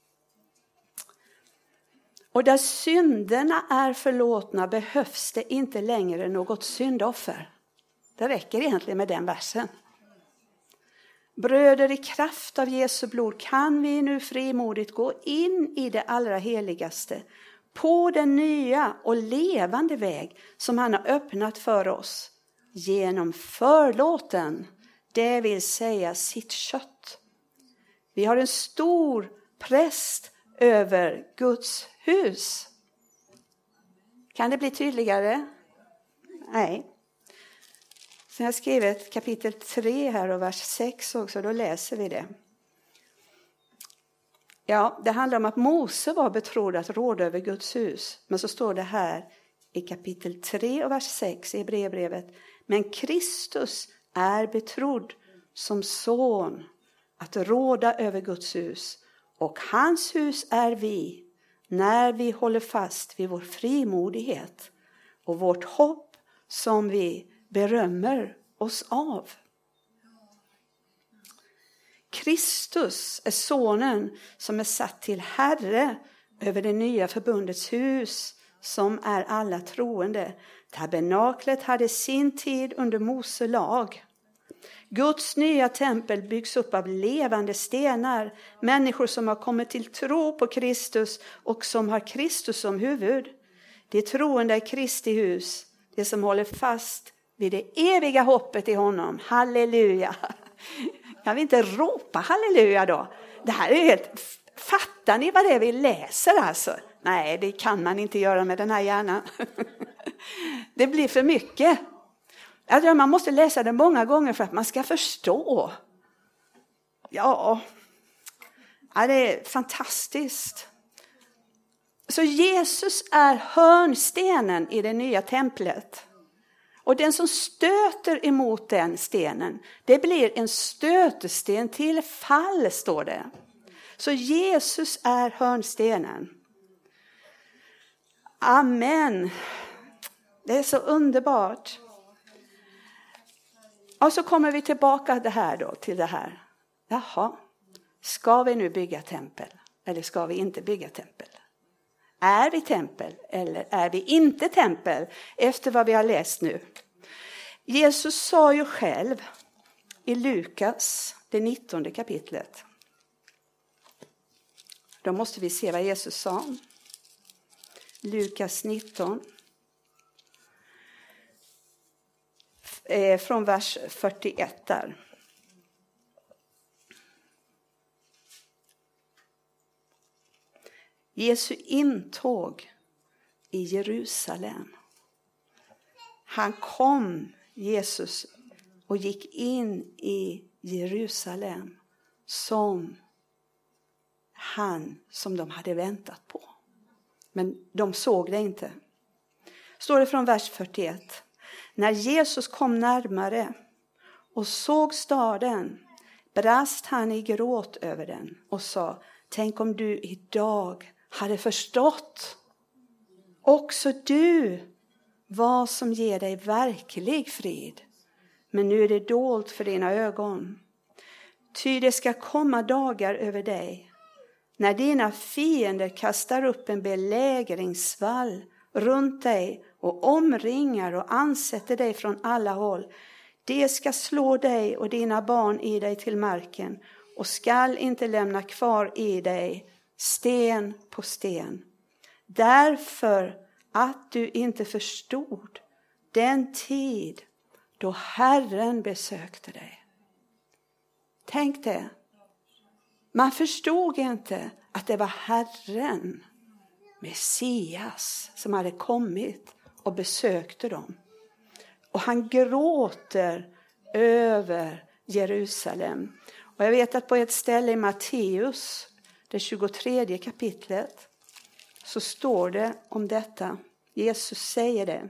Och där synderna är förlåtna behövs det inte längre något syndoffer. Det räcker egentligen med den versen. Bröder, i kraft av Jesu blod kan vi nu frimodigt gå in i det allra heligaste på den nya och levande väg som han har öppnat för oss genom förlåten, det vill säga sitt kött. Vi har en stor präst över Guds hus. Kan det bli tydligare? Nej. Så jag har skrivit kapitel tre här och vers sex också, då läser vi det. Ja, det handlar om att Mose var betrodd att råda över Guds hus. Men så står det här i kapitel tre och vers sex i Hebreerbrevet. Men Kristus är betrodd som son att råda över Guds hus. Och hans hus är vi, när vi håller fast vid vår frimodighet och vårt hopp som vi berömmer oss av. Kristus är sonen som är satt till Herre över det nya förbundets hus som är alla troende. Tabernaklet hade sin tid under Mose lag. Guds nya tempel byggs upp av levande stenar. Människor som har kommit till tro på Kristus och som har Kristus som huvud. De troende är Kristi hus. Det som håller fast vid det eviga hoppet i honom. Halleluja. Jag vill inte ropa halleluja då. Det här är helt... Fattar ni vad det är vi läser alltså? Nej, det kan man inte göra med den här hjärnan. Det blir för mycket. Jag tror man måste läsa det många gånger för att man ska förstå. Ja, ja det är fantastiskt. Så Jesus är hörnstenen i det nya templet. Och den som stöter emot den stenen, det blir en stötesten till fall, står det. Så Jesus är hörnstenen. Amen. Det är så underbart. Och så kommer vi tillbaka det här då, till det här. Jaha, ska vi nu bygga tempel eller ska vi inte bygga tempel? Är vi tempel eller är vi inte tempel efter vad vi har läst nu? Jesus sa ju själv i Lukas, det nittonde kapitlet. Då måste vi se vad Jesus sa. Lukas nitton. Från vers fyrtioett där. Jesu intåg i Jerusalem. Han kom, Jesus, och gick in i Jerusalem som han som de hade väntat på. Men de såg det inte. Står det från vers fyrtioett. När Jesus kom närmare och såg staden brast han i gråt över den och sa: tänk om du idag hade förstått, också du, vad som ger dig verklig frid. Men nu är det dolt för dina ögon. Ty det ska komma dagar över dig när dina fiender kastar upp en belägringsvall runt dig och omringar och ansätter dig från alla håll. Det ska slå dig och dina barn i dig till marken och skall inte lämna kvar i dig sten på sten. Därför att du inte förstod den tid då Herren besökte dig. Tänk det. Man förstod inte att det var Herren, Messias, som hade kommit och besökte dem. Och han gråter över Jerusalem. Och jag vet att på ett ställe i Matteus, det tjugotredje kapitlet, så står det om detta. Jesus säger det.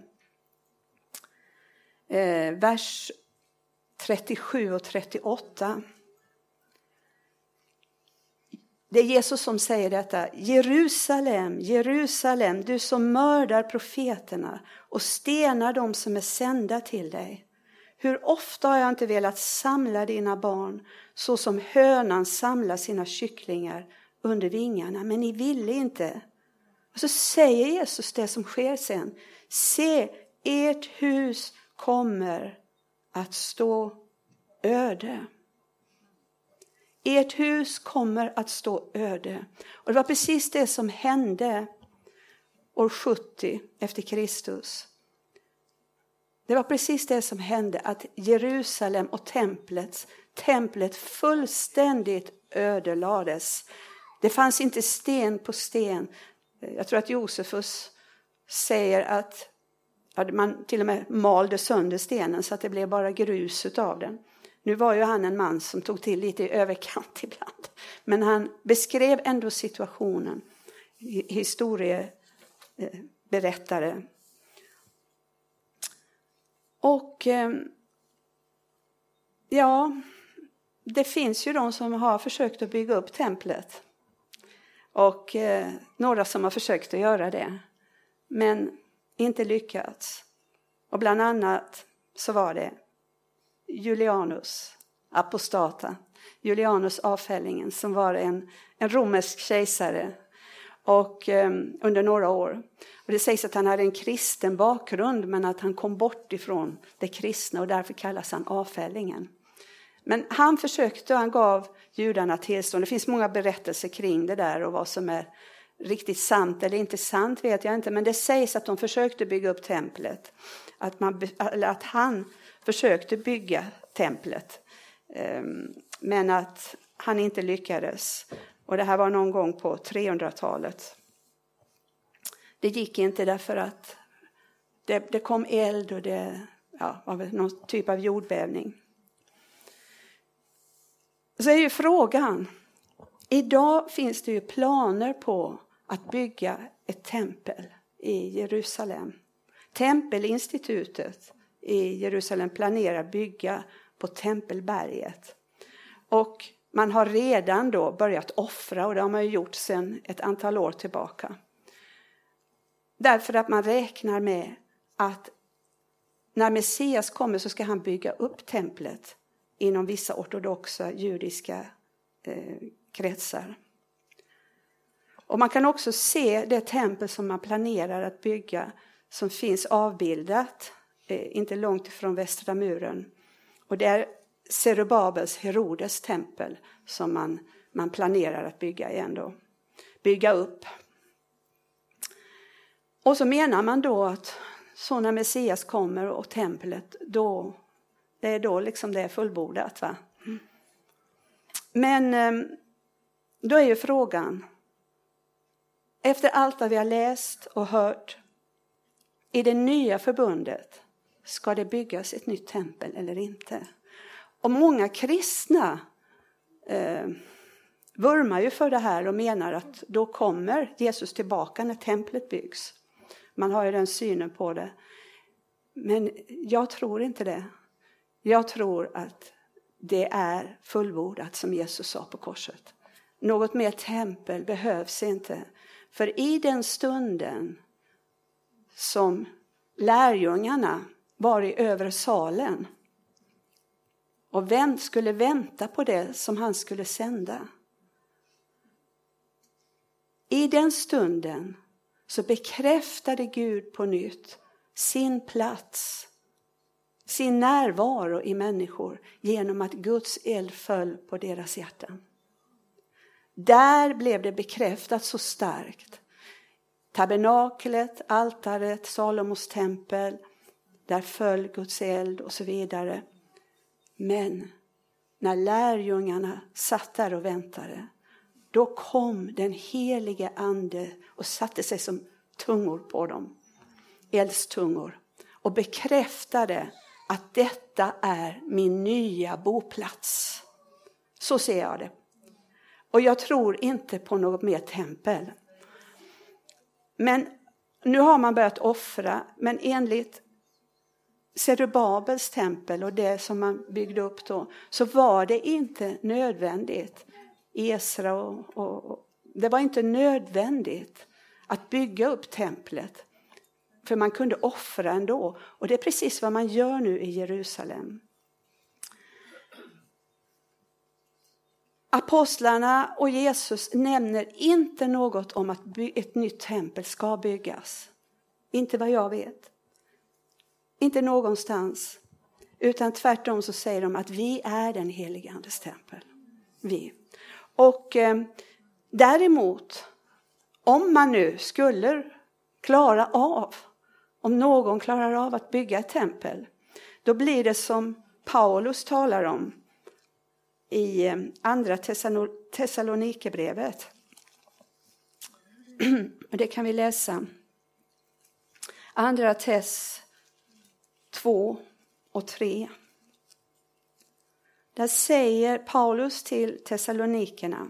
Eh, vers trettiosju och trettioåtta. Det är Jesus som säger detta. Jerusalem, Jerusalem, du som mördar profeterna och stenar dem som är sända till dig. Hur ofta har jag inte velat samla dina barn så som hönan samlar sina kycklingar under vingarna, men ni ville inte. Och så säger Jesus det som sker sen. Se, ert hus kommer att stå öde. Ert hus kommer att stå öde. Och det var precis det som hände år sjuttio efter Kristus. Det var precis det som hände, att Jerusalem och templet, templet fullständigt ödelades. Det fanns inte sten på sten. Jag tror att Josefus säger att man till och med malde sönder stenen så att det blev bara grus utav den. Nu var ju han en man som tog till lite i överkant ibland. Men han beskrev ändå situationen. Historieberättare. Och ja, det finns ju de som har försökt att bygga upp templet. Och eh, några som har försökt att göra det. Men inte lyckats. Och bland annat så var det Julianus, apostata. Julianus avfällingen, som var en, en romersk kejsare. Och eh, under några år. Och det sägs att han hade en kristen bakgrund, men att han kom bort ifrån det kristna. Och därför kallas han avfällingen. Men han försökte och han gav judarna tillstånd. Det finns många berättelser kring det där och vad som är riktigt sant eller inte sant vet jag inte. Men det sägs att de försökte bygga upp templet. Att, man, eller att han försökte bygga templet. Men att han inte lyckades. Och det här var någon gång på trehundratalet. Det gick inte därför att det, det kom eld och det ja, var väl någon typ av jordbävning. Så är ju frågan, idag finns det ju planer på att bygga ett tempel i Jerusalem. Tempelinstitutet i Jerusalem planerar bygga på Tempelberget. Och man har redan då börjat offra, och det har man ju gjort sedan ett antal år tillbaka. Därför att man räknar med att när Messias kommer så ska han bygga upp templet inom vissa ortodoxa judiska eh, kretsar. Och man kan också se det tempel som man planerar att bygga som finns avbildat eh, inte långt ifrån västra muren. Och det är Zerubabels Herodes tempel som man, man planerar att bygga igen då. Bygga upp. Och så menar man då att så när Messias kommer och templet, då det är då liksom det är fullbordat, va? Men då är ju frågan, efter allt vad vi har läst och hört, i det nya förbundet, ska det byggas ett nytt tempel eller inte? Och många kristna eh, vurmar ju för det här och menar att då kommer Jesus tillbaka när templet byggs. Man har ju den synen på det. Men jag tror inte det. Jag tror att det är fullbordat som Jesus sa på korset. Något mer tempel behövs inte. För i den stunden som lärjungarna var i övre salen och vänt, skulle vänta på det som han skulle sända. I den stunden så bekräftade Gud på nytt sin plats, sin närvaro i människor genom att Guds eld föll på deras hjärtan. Där blev det bekräftat så starkt. Tabernaklet, altaret, Salomos tempel, där föll Guds eld och så vidare. Men när lärjungarna satt där och väntade, då kom den helige ande och satte sig som tungor på dem. Eldstungor. Och bekräftade att detta är min nya boplats. Så ser jag det. Och jag tror inte på något mer tempel. Men nu har man börjat offra. Men enligt Zerubabels tempel och det som man byggde upp då, så var det inte nödvändigt Esra. Och, och, och. Det var inte nödvändigt att bygga upp templet. För man kunde offra ändå. Och det är precis vad man gör nu i Jerusalem. Apostlarna och Jesus nämner inte något om att by- ett nytt tempel ska byggas. Inte vad jag vet. Inte någonstans. Utan tvärtom så säger de att vi är den helige Andes tempel. Vi. Och eh, däremot, om man nu skulle klara av, om någon klarar av att bygga ett tempel, då blir det som Paulus talar om i andra Thessalonikerbrevet. Det kan vi läsa. Andra Tess två och tre. Där säger Paulus till Thessalonikerna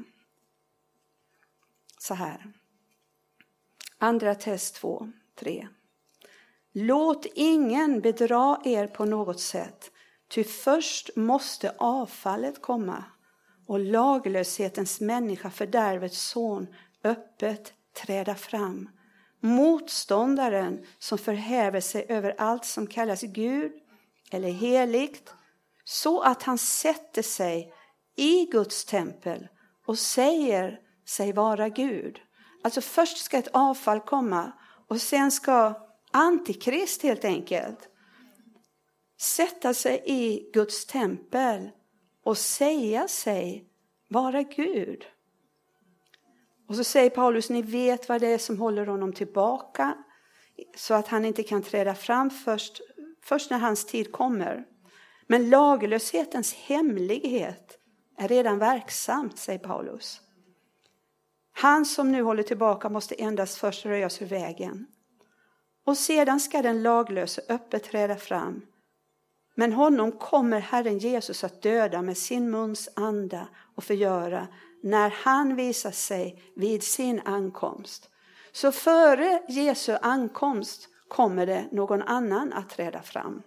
så här. Andra Tess två, tre. Låt ingen bedra er på något sätt. Ty först måste avfallet komma och laglöshetens människa, fördärvets son, öppet träda fram. Motståndaren som förhäver sig över allt som kallas Gud eller heligt, så att han sätter sig i Guds tempel och säger sig vara Gud. Alltså först ska ett avfall komma och sen ska antikrist helt enkelt sätta sig i Guds tempel och säga sig vara Gud. Och så säger Paulus, ni vet vad det är som håller honom tillbaka så att han inte kan träda fram först, först när hans tid kommer. Men laglöshetens hemlighet är redan verksam, säger Paulus. Han som nu håller tillbaka måste endast först röjas ur vägen. Och sedan ska den laglöse öppet träda fram. Men honom kommer Herren Jesus att döda med sin muns anda och förgöra när han visar sig vid sin ankomst. Så före Jesu ankomst kommer det någon annan att träda fram.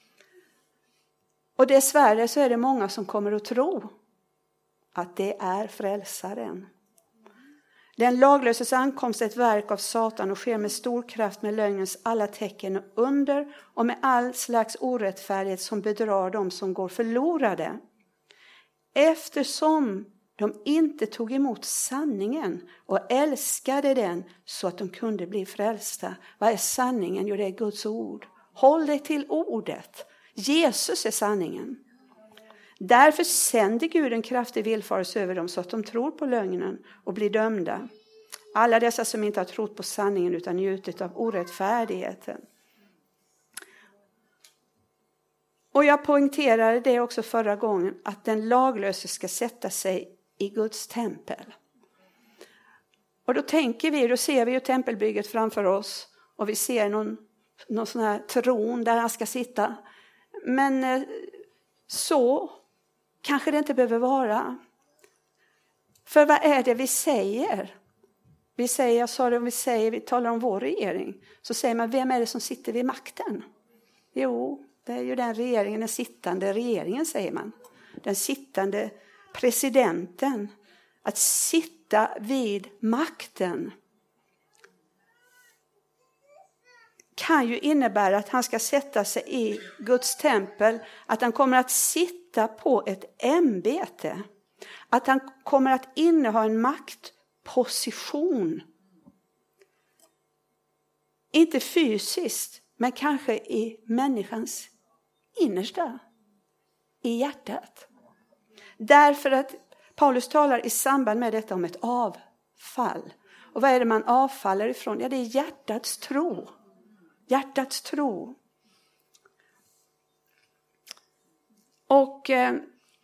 Och dessvärre så är det många som kommer att tro att det är frälsaren. Den laglöses ankomst är ett verk av Satan och sker med stor kraft med lögnens alla tecken och under och med all slags orättfärdighet som bedrar dem som går förlorade. Eftersom de inte tog emot sanningen och älskade den så att de kunde bli frälsta. Vad är sanningen? Jo, det är Guds ord. Håll dig till ordet. Jesus är sanningen. Därför sänder Gud en kraftig villfarelse över dem så att de tror på lögnen och blir dömda. Alla dessa som inte har trott på sanningen utan njutit av orättfärdigheten. Och jag poängterade det också förra gången att den laglöse ska sätta sig i Guds tempel. Och då tänker vi, då ser vi ju tempelbygget framför oss och vi ser någon, någon sån här tron där han ska sitta. Men så kanske det inte behöver vara. För vad är det vi säger? Vi säger, jag sa det, vi säger, vi talar om vår regering. Så säger man, vem är det som sitter vid makten? Jo, det är ju den regeringen, den sittande regeringen säger man. Den sittande presidenten. Att sitta vid makten kan ju innebära att han ska sätta sig i Guds tempel. Att han kommer att sitta på ett ämbete. Att han kommer att inneha en maktposition. Inte fysiskt, men kanske i människans innersta. I hjärtat. Därför att Paulus talar i samband med detta om ett avfall. Och vad är det man avfaller ifrån? Ja, det är hjärtats tro. Hjärtats tro. Och eh,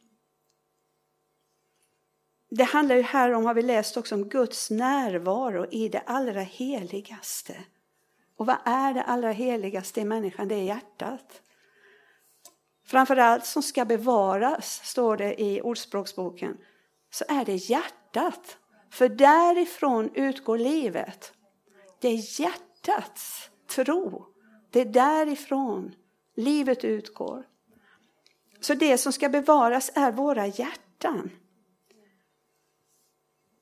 det handlar ju här om, har vi läst också, om Guds närvaro i det allra heligaste. Och vad är det allra heligaste i människan? Det är hjärtat. Framförallt som ska bevaras, står det i Ordspråksboken, så är det hjärtat. För därifrån utgår livet. Det är hjärtats tro. Det är därifrån livet utgår. Så det som ska bevaras är våra hjärtan.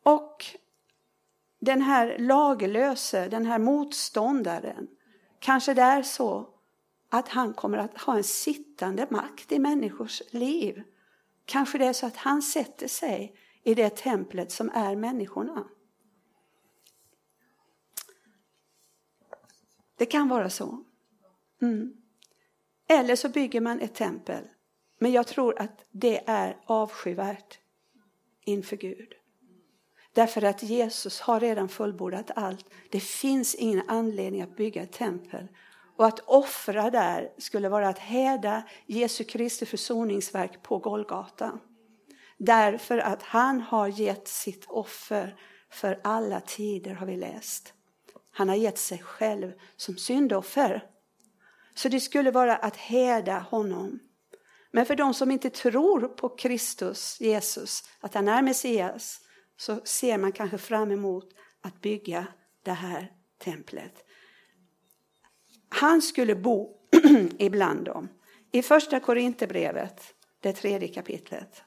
Och den här lagerlöse, den här motståndaren, kanske det är så att han kommer att ha en sittande makt i människors liv. Kanske det är så att han sätter sig i det templet som är människorna. Det kan vara så. Mm. Eller så bygger man ett tempel. Men jag tror att det är avskyvärt inför Gud. Därför att Jesus har redan fullbordat allt. Det finns ingen anledning att bygga ett tempel. Och att offra där skulle vara att häda Jesu Kristi försoningsverk på Golgata. Därför att han har gett sitt offer för alla tider, har vi läst. Han har gett sig själv som syndoffer. Så det skulle vara att häda honom. Men för de som inte tror på Kristus, Jesus, att han är Messias, så ser man kanske fram emot att bygga det här templet. Han skulle bo ibland dem. I första Korinthierbrevet, det tredje kapitlet.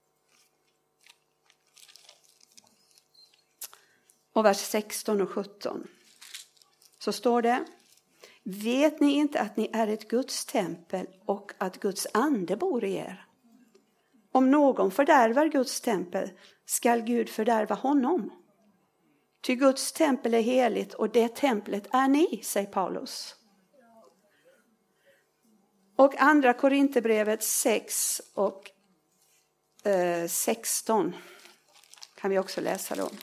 Och vers sexton och sjutton. Så står det: vet ni inte att ni är ett Guds tempel och att Guds ande bor i er? Om någon fördärvar Guds tempel skall Gud fördärva honom. Ty Guds tempel är heligt och det templet är ni, säger Paulus. Och andra Korinthierbrevet sex och eh, sexton kan vi också läsa då.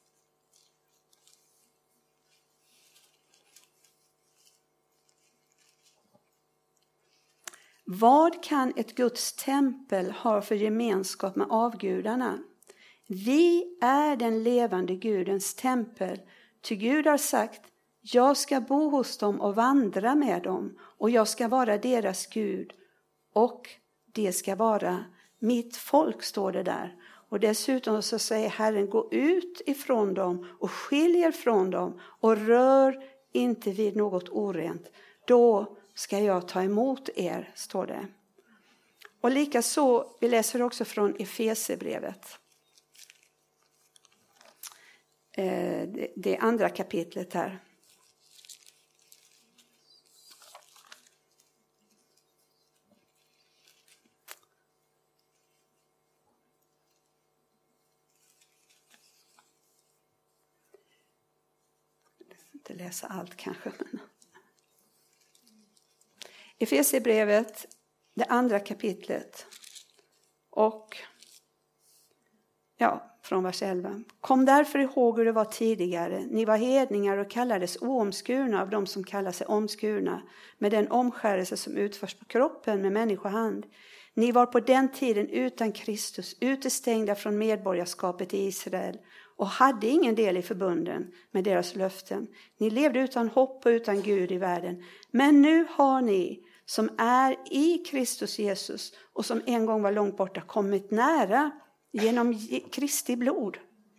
Vad kan ett Guds tempel ha för gemenskap med avgudarna? Vi är den levande Gudens tempel. Ty Gud har sagt: jag ska bo hos dem och vandra med dem, och jag ska vara deras Gud, och det ska vara mitt folk, står det där. Och dessutom så säger Herren: gå ut ifrån dem och skiljer från dem och rör inte vid något orent. Då ska jag ta emot er, står det. Och likaså, vi läser också från Efesierbrevet. Eh, det, det andra kapitlet här. Jag ska inte läsa allt kanske, men... Efesierbrevet, det andra kapitlet, och ja, från vers elva. Kom därför ihåg hur det var tidigare. Ni var hedningar och kallades oomskurna av de som kallar sig omskurna, med den omskärelse som utförs på kroppen med människohand. Ni var på den tiden utan Kristus, utestängda från medborgarskapet i Israel, och hade ingen del i förbunden med deras löften. Ni levde utan hopp och utan Gud i världen. Men nu har ni, som är i Kristus Jesus och som en gång var långt borta, kommit nära genom Kristi blod.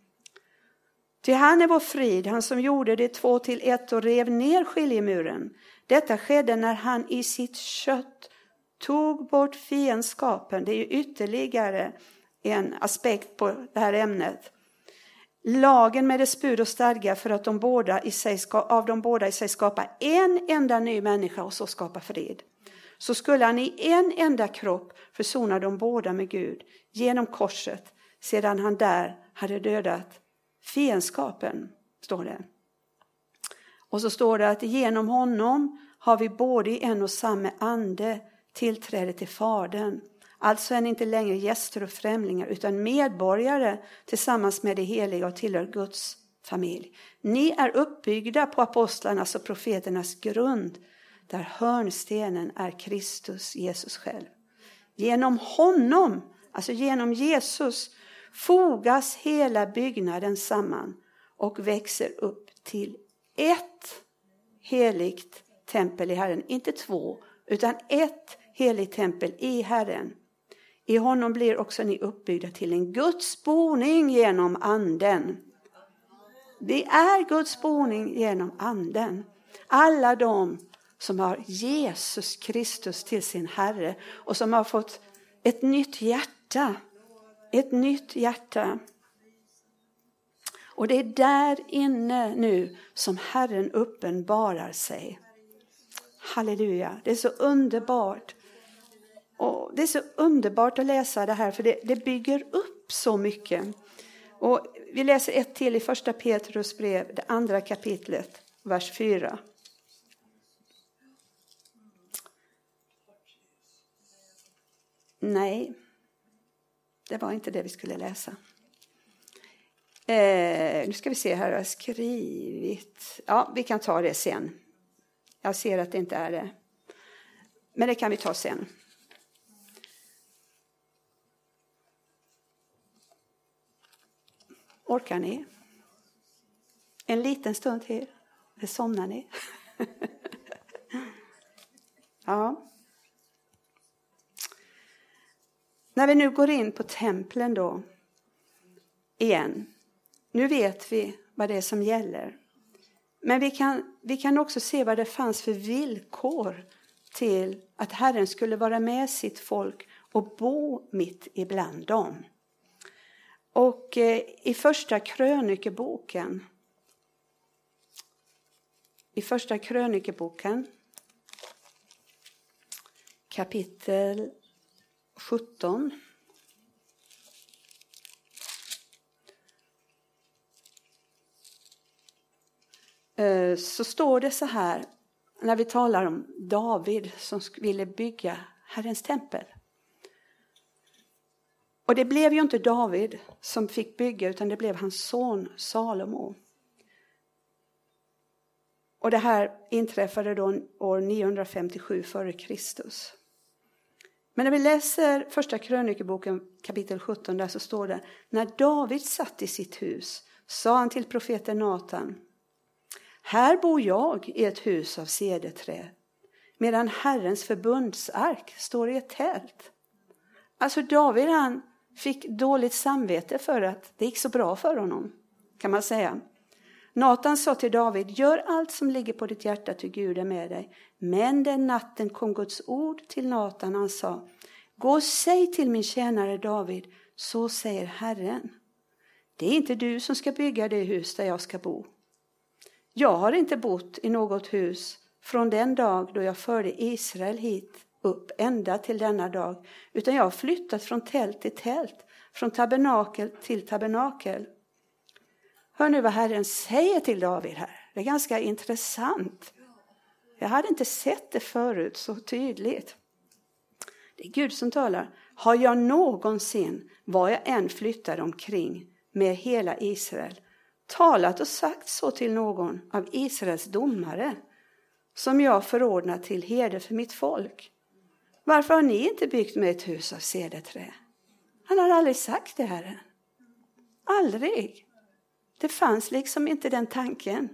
Ty han är vår frid, han som gjorde det två till ett och rev ner skiljemuren. Detta skedde när han i sitt kött tog bort fiendskapen. Det är ju ytterligare en aspekt på det här ämnet. Lagen med dess bud och stadga för att de båda i sig ska, av de båda i sig skapa en enda ny människa och så skapa fred. Så skulle han i en enda kropp försona de båda med Gud genom korset, sedan han där hade dödat fiendskapen, står det. Och så står det att genom honom har vi både i en och samma ande tillträde till Fadern. Alltså är ni inte längre gäster och främlingar utan medborgare tillsammans med det heliga och tillhör Guds familj. Ni är uppbyggda på apostlarnas och profeternas grund, där hörnstenen är Kristus Jesus själv. Genom honom, alltså genom Jesus, fogas hela byggnaden samman och växer upp till ett heligt tempel i Herren. Inte två, utan ett heligt tempel i Herren. I honom blir också ni uppbyggda till en Guds boning genom anden. Det är Guds boning genom anden. Alla de som har Jesus Kristus till sin Herre och som har fått ett nytt hjärta. Ett nytt hjärta. Och det är där inne nu som Herren uppenbarar sig. Halleluja, det är så underbart. Och det är så underbart att läsa det här, för det, det bygger upp så mycket. Och vi läser ett till i första Petrus brev, det andra kapitlet, vers fyra. Nej, det var inte det vi skulle läsa. Eh, nu ska vi se här, jag har skrivit. Ja, vi kan ta det sen. Jag ser att det inte är det. Men det kan vi ta sen. Orkar ni? En liten stund till. Eller somnar ni? Ja. När vi nu går in på templen då. Igen. Nu vet vi vad det är som gäller. Men vi kan, vi kan också se vad det fanns för villkor till att Herren skulle vara med sitt folk och bo mitt ibland dem. Och eh, i första krönikeboken, i första krönikeboken, kapitel sjutton. Så står det så här, när vi talar om David som ville bygga Herrens tempel. Och det blev ju inte David som fick bygga, utan det blev hans son Salomo. Och det här inträffade då år niohundrafemtiosju före Kristus. Men när vi läser första krönikeboken kapitel sjutton, där så står det: när David satt i sitt hus sa han till profeten Natan: här bor jag i ett hus av cederträ, medan Herrens förbundsark står i ett tält. Alltså David, han fick dåligt samvete för att det gick så bra för honom, kan man säga. Natan sa till David: gör allt som ligger på ditt hjärta, till Gud är med dig. Men den natten kom Guds ord till Natan. Han sa: gå och säg till min tjänare David, så säger Herren: det är inte du som ska bygga det hus där jag ska bo. Jag har inte bott i något hus från den dag då jag förde Israel hit upp ända till denna dag, utan jag har flyttat från tält till tält, från tabernakel till tabernakel. Hör nu vad Herren säger till David här. Det är ganska intressant. Jag hade inte sett det förut så tydligt. Det är Gud som talar. Har jag någonsin, var jag än flyttade omkring med hela Israel, talat och sagt så till någon av Israels domare, som jag förordnat till herde för mitt folk? Varför har ni inte byggt med ett hus av cederträ? Han har aldrig sagt det här. Aldrig. Det fanns liksom inte den tanken.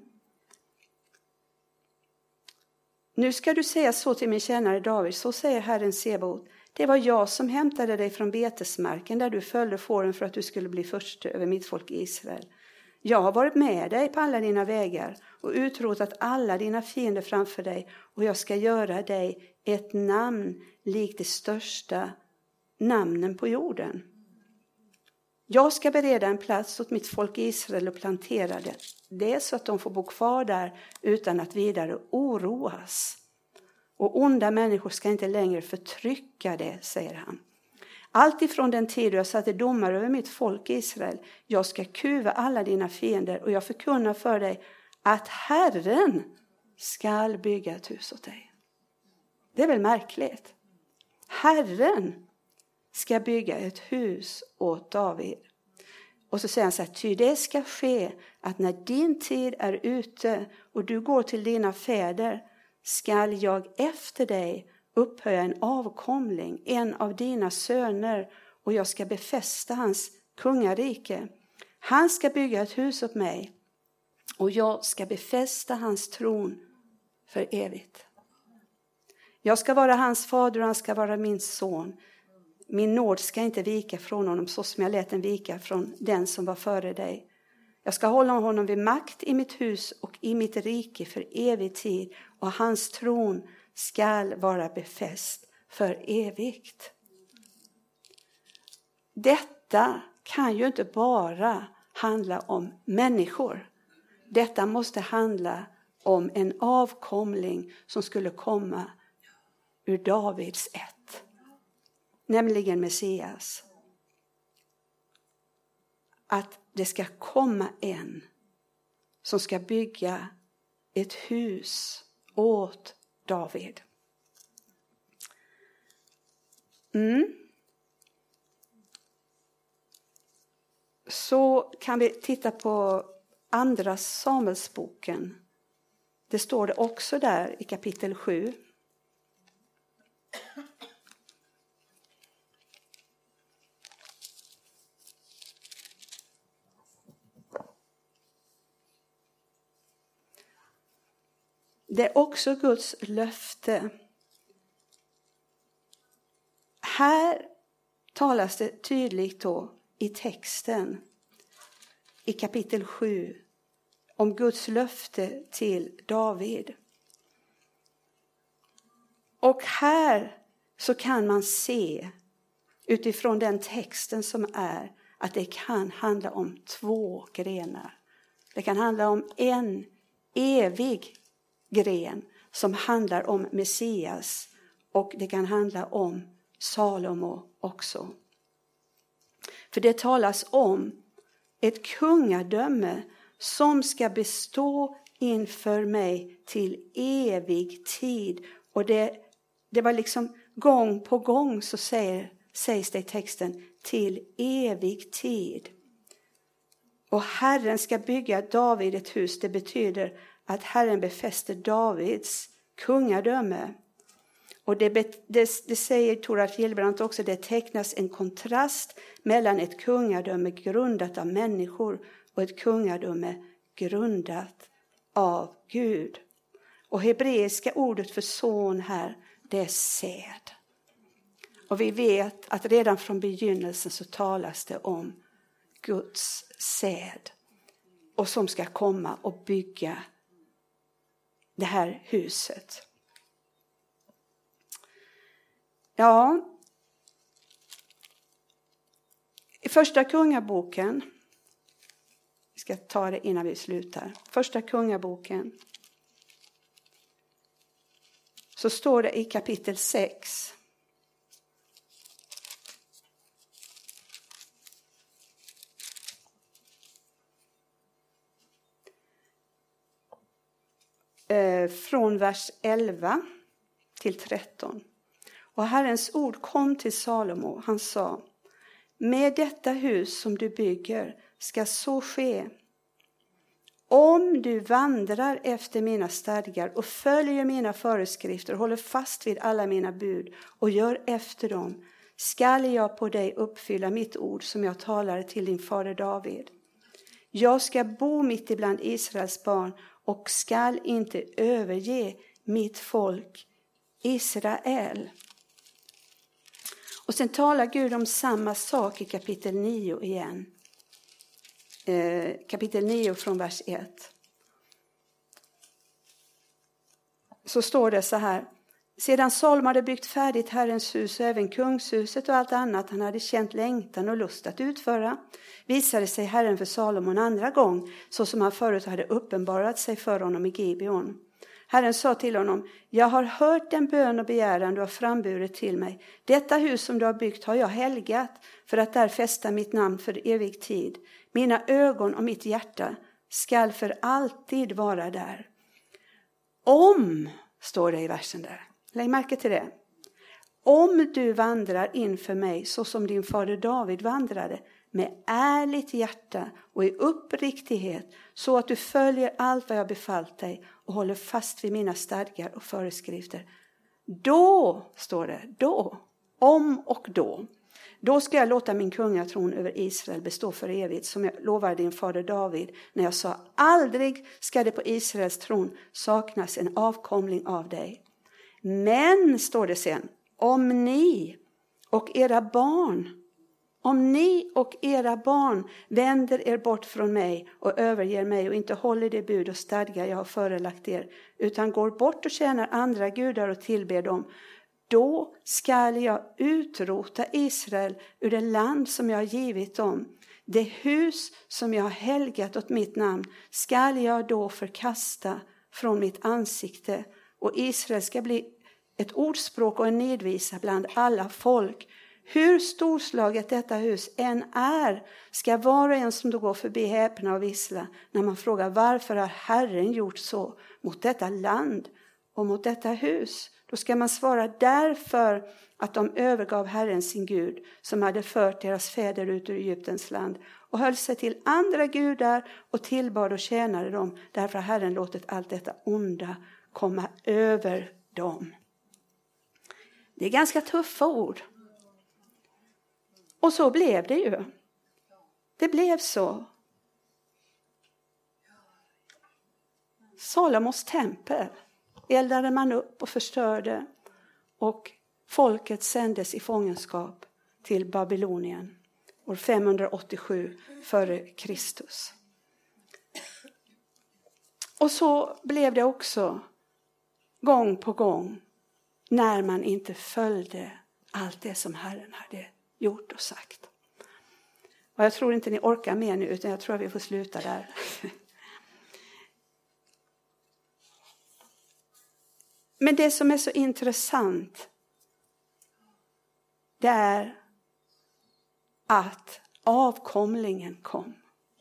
Nu ska du säga så till min tjänare David, så säger Herren Sebaot: det var jag som hämtade dig från betesmarken där du följde fåren för att du skulle bli först över mitt folk Israel. Jag har varit med dig på alla dina vägar och utrotat alla dina fiender framför dig, och jag ska göra dig ett namn likt de största namnen på jorden. Jag ska bereda en plats åt mitt folk Israel och plantera det. Det är så att de får bo kvar där utan att vidare oroas. Och onda människor ska inte längre förtrycka det, säger han. Allt ifrån den tid då jag satte domar över mitt folk Israel, jag ska kuva alla dina fiender, och jag förkunnar för dig att Herren ska bygga ett hus åt dig. Det är väl märkligt? Herren ska bygga ett hus åt David. Och så säger han så här: ty det ska ske att när din tid är ute och du går till dina fäder, skall jag efter dig upphöja en avkomling, en av dina söner, och jag ska befästa hans kungarike. Han ska bygga ett hus åt mig, och jag ska befästa hans tron för evigt. Jag ska vara hans fader och han ska vara min son. Min nåd ska inte vika från honom, så som jag lät den vika från den som var före dig. Jag ska hålla honom vid makt i mitt hus och i mitt rike för evig tid, och hans tron skall vara befäst för evigt. Detta kan ju inte bara handla om människor. Detta måste handla om en avkomling som skulle komma ur Davids ett. Nämligen Messias. Att det ska komma en som ska bygga ett hus åt David. Mm. Så kan vi titta på andra Samuelsboken. Det står det också där i kapitel sju. Det är också Guds löfte. Här talas det tydligt då i texten i kapitel sju om Guds löfte till David. Och här så kan man se utifrån den texten som är att det kan handla om två grenar. Det kan handla om en evig gren som handlar om Messias, och det kan handla om Salomo också. För det talas om ett kungadöme som ska bestå inför mig till evig tid. Och det, det var liksom gång på gång så säger, sägs det i texten till evig tid. Och Herren ska bygga David ett hus. Det betyder att Herren befäster Davids kungadöme. Och det, det, det säger Toralf Gillbrand också, det tecknas en kontrast mellan ett kungadöme grundat av människor och ett kungadöme grundat av Gud. Och hebreiska ordet för son här, det är säd. Och vi vet att redan från begynnelsen så talas det om Guds säd. Och som ska komma och bygga det här huset. Ja, i första kungaboken, vi ska ta det innan vi slutar. Första kungaboken, så står det i kapitel sex. Eh, från vers elva till tretton. Och Herrens ord kom till Salomo. Han sa: med detta hus som du bygger ska så ske. Om du vandrar efter mina stadgar och följer mina föreskrifter och håller fast vid alla mina bud och gör efter dem, skall jag på dig uppfylla mitt ord som jag talade till din fader David. Jag ska bo mitt ibland Israels barn och skall inte överge mitt folk Israel. Och sen talar Gud om samma sak i kapitel nio igen. Eh, kapitel nio från vers ett. Så står det så här: sedan Salomo hade byggt färdigt Herrens hus och även kungshuset och allt annat han hade känt längtan och lust att utföra, visade sig Herren för Salomo en andra gång, så som han förut hade uppenbarat sig för honom i Gibeon. Herren sa till honom: jag har hört den bön och begäran du har framburit till mig. Detta hus som du har byggt har jag helgat för att där fästa mitt namn för evig tid. Mina ögon och mitt hjärta skall för alltid vara där. Om, står det i versen där. Lägg märke till det. Om du vandrar inför mig så som din fader David vandrade, med ärligt hjärta och i uppriktighet, så att du följer allt vad jag befallt dig och håller fast vid mina stadgar och föreskrifter. Då, står det, då, om och då, då ska jag låta min kungatron över Israel bestå för evigt, som jag lovade din fader David när jag sa: aldrig ska det på Israels tron saknas en avkomling av dig. Men, står det sen, om ni och era barn Om ni och era barn vänder er bort från mig och överger mig och inte håller det bud och stadgar jag har förelagt er, utan går bort och tjänar andra gudar och tillber dem, då skall jag utrota Israel ur det land som jag har givit dem. Det hus som jag har helgat åt mitt namn skall jag då förkasta från mitt ansikte, och Israel ska bli ett ordspråk och en nedvisa bland alla folk. Hur storslaget detta hus än är, ska var och en som då går förbi häpna och vissla när man frågar varför har Herren gjort så mot detta land och mot detta hus. Då ska man svara därför att de övergav Herren sin Gud som hade fört deras fäder ut ur Egyptens land och höll sig till andra gudar och tillbad och tjänade dem. Därför har Herren låtit allt detta onda komma över dem. Det är ganska tuffa ord. Och så blev det ju. Det blev så. Salomos tempel eldade man upp och förstörde, och folket sändes i fångenskap till Babylonien år femhundraåttiosju före Kristus. Och så blev det också gång på gång när man inte följde allt det som Herren hade gjort och sagt. Och jag tror inte ni orkar mer nu, utan jag tror att vi får sluta där. Men det som är så intressant, det är att avkomlingen kom.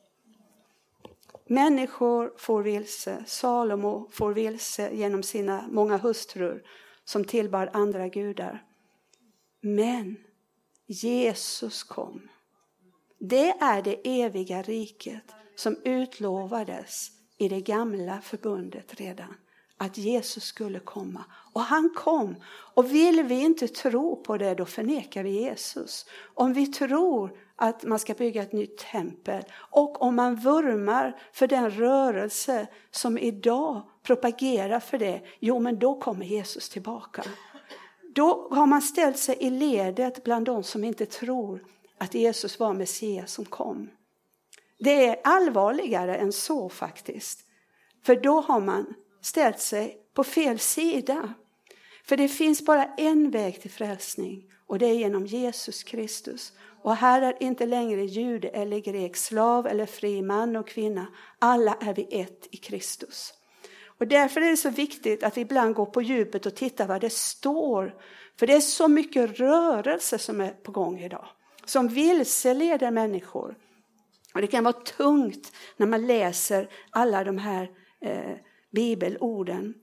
Människor får vilse, Salomo får vilse genom sina många hustrur som tillbar andra gudar. Men Jesus kom. Det är det eviga riket som utlovades i det gamla förbundet redan. Att Jesus skulle komma. Och han kom. Och vill vi inte tro på det, då förnekar vi Jesus. Om vi tror att man ska bygga ett nytt tempel, och om man vurmar för den rörelse som idag propagerar för det, jo men då kommer Jesus tillbaka. Då har man ställt sig i ledet bland de som inte tror att Jesus var Messias som kom. Det är allvarligare än så faktiskt. För då har man ställt sig på fel sida. För det finns bara en väg till frälsning, och det är genom Jesus Kristus. Och här är inte längre jude eller grek, slav eller fri, man och kvinna. Alla är vi ett i Kristus. Och därför är det så viktigt att vi ibland går på djupet och tittar vad det står. För det är så mycket rörelse som är på gång idag, som vilseleder människor. Och det kan vara tungt när man läser alla de här eh, bibelorden.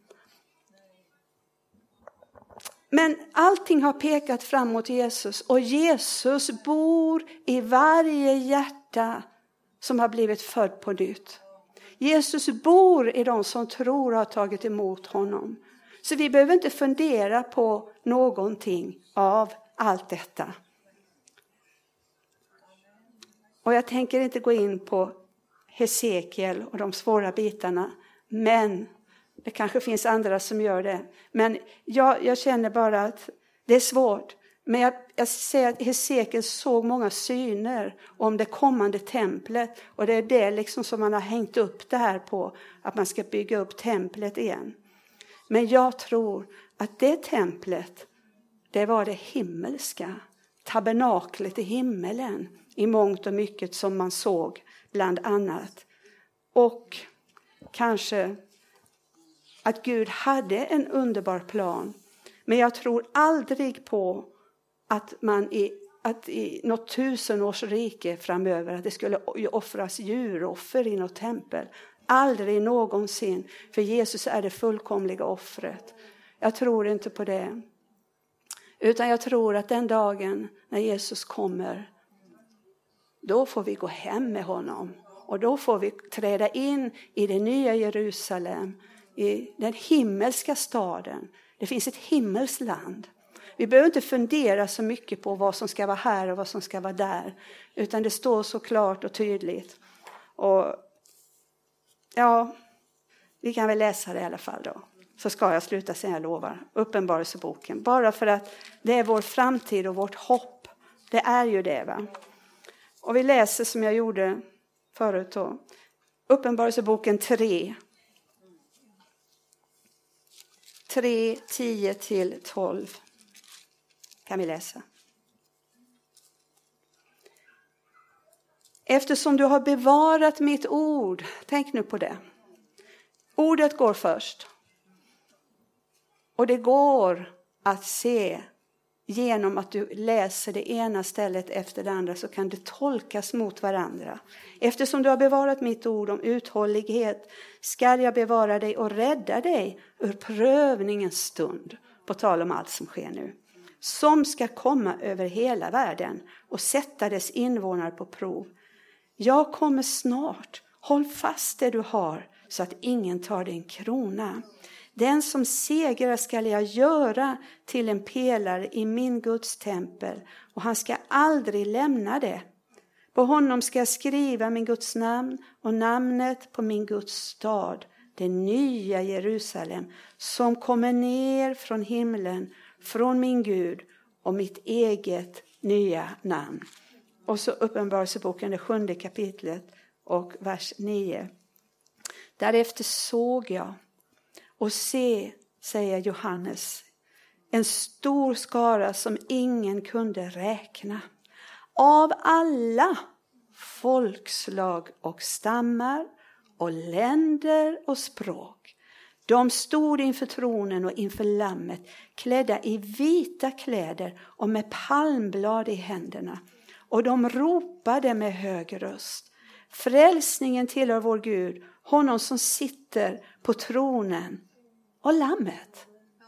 Men allting har pekat fram mot Jesus, och Jesus bor i varje hjärta som har blivit född på nytt. Jesus bor i de som tror och har tagit emot honom. Så vi behöver inte fundera på någonting av allt detta. Och jag tänker inte gå in på Hesekiel och de svåra bitarna, men det kanske finns andra som gör det. Men jag, jag känner bara att det är svårt. Men jag, jag ser att Hesekiel såg många syner om det kommande templet. Och det är det liksom som man har hängt upp det här på. Att man ska bygga upp templet igen. Men jag tror att det templet, det var det himmelska. Tabernaklet i himmelen. I mångt och mycket som man såg bland annat. Och kanske att Gud hade en underbar plan. Men jag tror aldrig på att man i, att i något tusen års rike framöver, att det skulle offras djuroffer i något tempel. Aldrig någonsin. För Jesus är det fullkomliga offret. Jag tror inte på det. Utan jag tror att den dagen när Jesus kommer, då får vi gå hem med honom. Och då får vi träda in i det nya Jerusalem. I den himmelska staden. Det finns ett himmelsland. Vi behöver inte fundera så mycket på vad som ska vara här och vad som ska vara där. Utan det står så klart och tydligt. Och ja, vi kan väl läsa det i alla fall då. Så ska jag sluta sen, jag lovar. Uppenbarelseboken. Bara för att det är vår framtid och vårt hopp. Det är ju det, va. Och vi läser som jag gjorde förut då. Uppenbarelseboken tre. tre, tio till tolv kan vi läsa. Eftersom du har bevarat mitt ord. Tänk nu på det. Ordet går först. Och det går att se genom att du läser det ena stället efter det andra, så kan det tolkas mot varandra. Eftersom du har bevarat mitt ord om uthållighet skall jag bevara dig och rädda dig ur prövningens stund. På tal om allt som sker nu. Som ska komma över hela världen och sätta dess invånare på prov. Jag kommer snart. Håll fast det du har så att ingen tar din krona. Den som segrar skall jag göra till en pelare i min Guds tempel, och han ska aldrig lämna det. På honom ska jag skriva min Guds namn och namnet på min Guds stad, det nya Jerusalem, som kommer ner från himlen, från min Gud, och mitt eget nya namn. Och så Uppenbarelseboken, det sjunde kapitlet och vers nio. Därefter såg jag och se, säger Johannes, en stor skara som ingen kunde räkna. Av alla folkslag och stammar och länder och språk. De stod inför tronen och inför lammet, klädda i vita kläder och med palmblad i händerna. Och de ropade med hög röst. Frälsningen tillhör vår Gud, honom som sitter på tronen och lammet.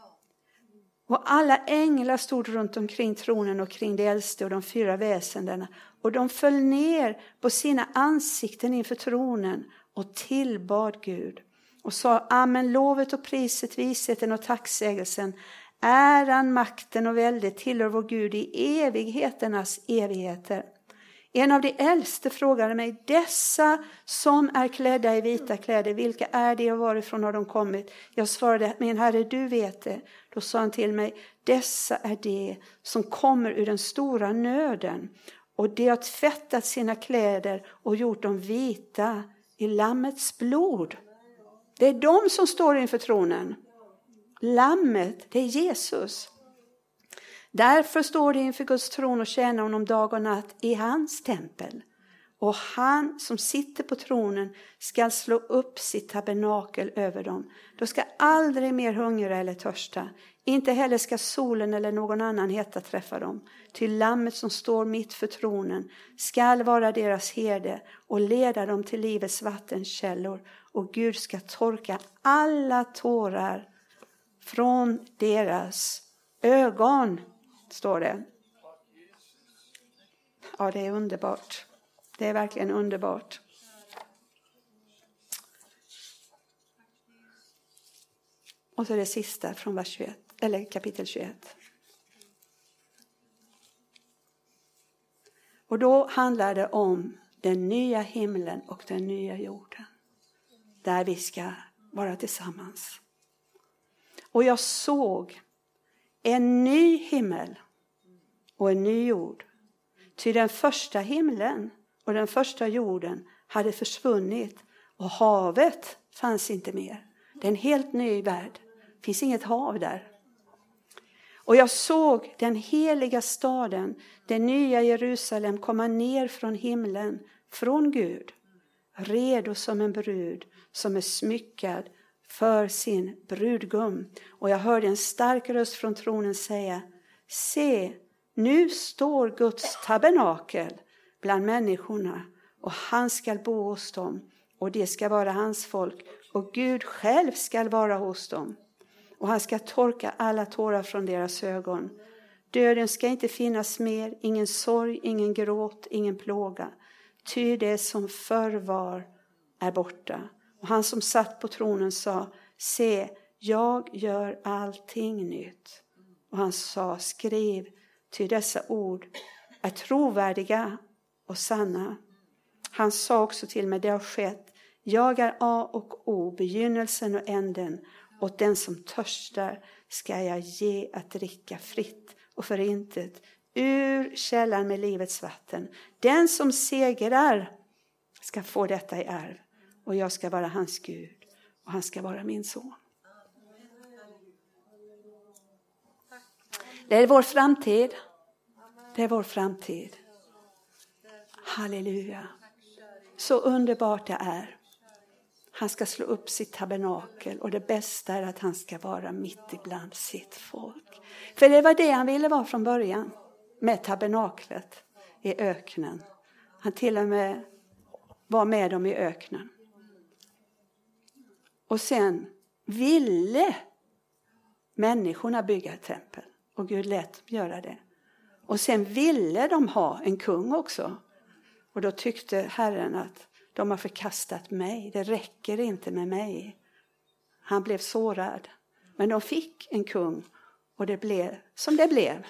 Och alla änglar stod runt omkring tronen och kring de äldste och de fyra väsendena. Och de föll ner på sina ansikten inför tronen och tillbad Gud. Och sa: amen, lovet och priset, visheten och tacksägelsen, äran, makten och väldet tillhör vår Gud i evigheternas evigheter. En av de äldste frågade mig: dessa som är klädda i vita kläder, vilka är de och varifrån har de kommit? Jag svarade: min herre, du vet det. Då sa han till mig: dessa är de som kommer ur den stora nöden, och de har tvättat sina kläder och gjort dem vita i lammets blod. Det är de som står inför tronen. Lammet, det är Jesus. Därför står det inför Guds tron och tjänar honom dag och natt i hans tempel. Och han som sitter på tronen ska slå upp sitt tabernakel över dem. Då ska aldrig mer hungra eller törsta. Inte heller ska solen eller någon annan hetta träffa dem. Till lammet som står mitt för tronen skall vara deras herde och leda dem till livets vattenkällor. Och Gud ska torka alla tårar från deras ögon, står det. Ja, det är underbart. Det är verkligen underbart. Och så det sista från vers tjugoett, eller kapitel tjugoett. Och då handlar det om den nya himlen och den nya jorden. Där vi ska vara tillsammans. Och jag såg en ny himmel och en ny jord. Ty den första himlen och den första jorden hade försvunnit, och havet fanns inte mer. Det är en helt ny värld. Det finns inget hav där. Och jag såg den heliga staden, den nya Jerusalem, komma ner från himlen, från Gud, redo som en brud som är smyckad för sin brudgum. Och jag hörde en stark röst från tronen säga: se, nu står Guds tabernakel bland människorna, och han ska bo hos dem, och det ska vara hans folk, och Gud själv ska vara hos dem. Och han ska torka alla tårar från deras ögon. Döden ska inte finnas mer, ingen sorg, ingen gråt, ingen plåga. Ty det som förr var är borta. Och han som satt på tronen sa: se, jag gör allting nytt. Och han sa: skriv, ty dessa ord är trovärdiga och sanna. Han sa också till mig: det har skett. Jag är A och O, begynnelsen och änden. Åt den som törstar ska jag ge att dricka fritt och förintet ur källan med livets vatten. Den som segrar ska få detta i arv, och jag ska vara hans Gud och han ska vara min son. Det är vår framtid. Det är vår framtid. Halleluja. Så underbart det är. Han ska slå upp sitt tabernakel och det bästa är att han ska vara mitt ibland sitt folk. För det var det han ville vara från början med tabernaklet i öknen. Han till och med var med dem i öknen. Och sen ville människorna bygga ett tempel och Gud lät dem göra det. Och sen ville de ha en kung också. Och då tyckte Herren att de har förkastat mig. Det räcker inte med mig. Han blev sårad. Men de fick en kung. Och det blev som det blev.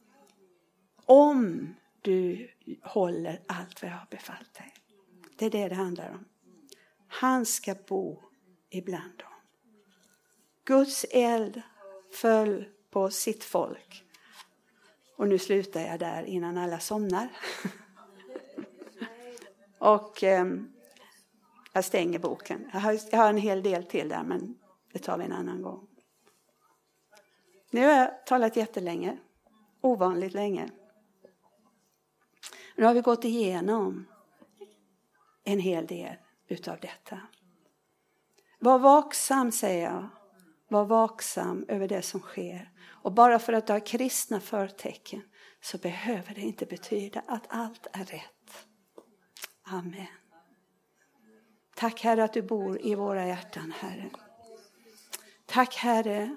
Om du håller allt vad jag har befallt dig. Det är det det handlar om. Han ska bo ibland dem. Guds eld föll på sitt folk. Och nu slutar jag där innan alla somnar. Och eh, jag stänger boken. Jag har, jag har en hel del till där, men det tar vi en annan gång. Nu har jag talat jättelänge. Ovanligt länge. Nu har vi gått igenom en hel del utav detta. Var vaksam, säger jag. Var vaksam över det som sker. Och bara för att du har kristna förtecken så behöver det inte betyda att allt är rätt. Amen. Tack Herre att du bor i våra hjärtan, Herre. Tack Herre.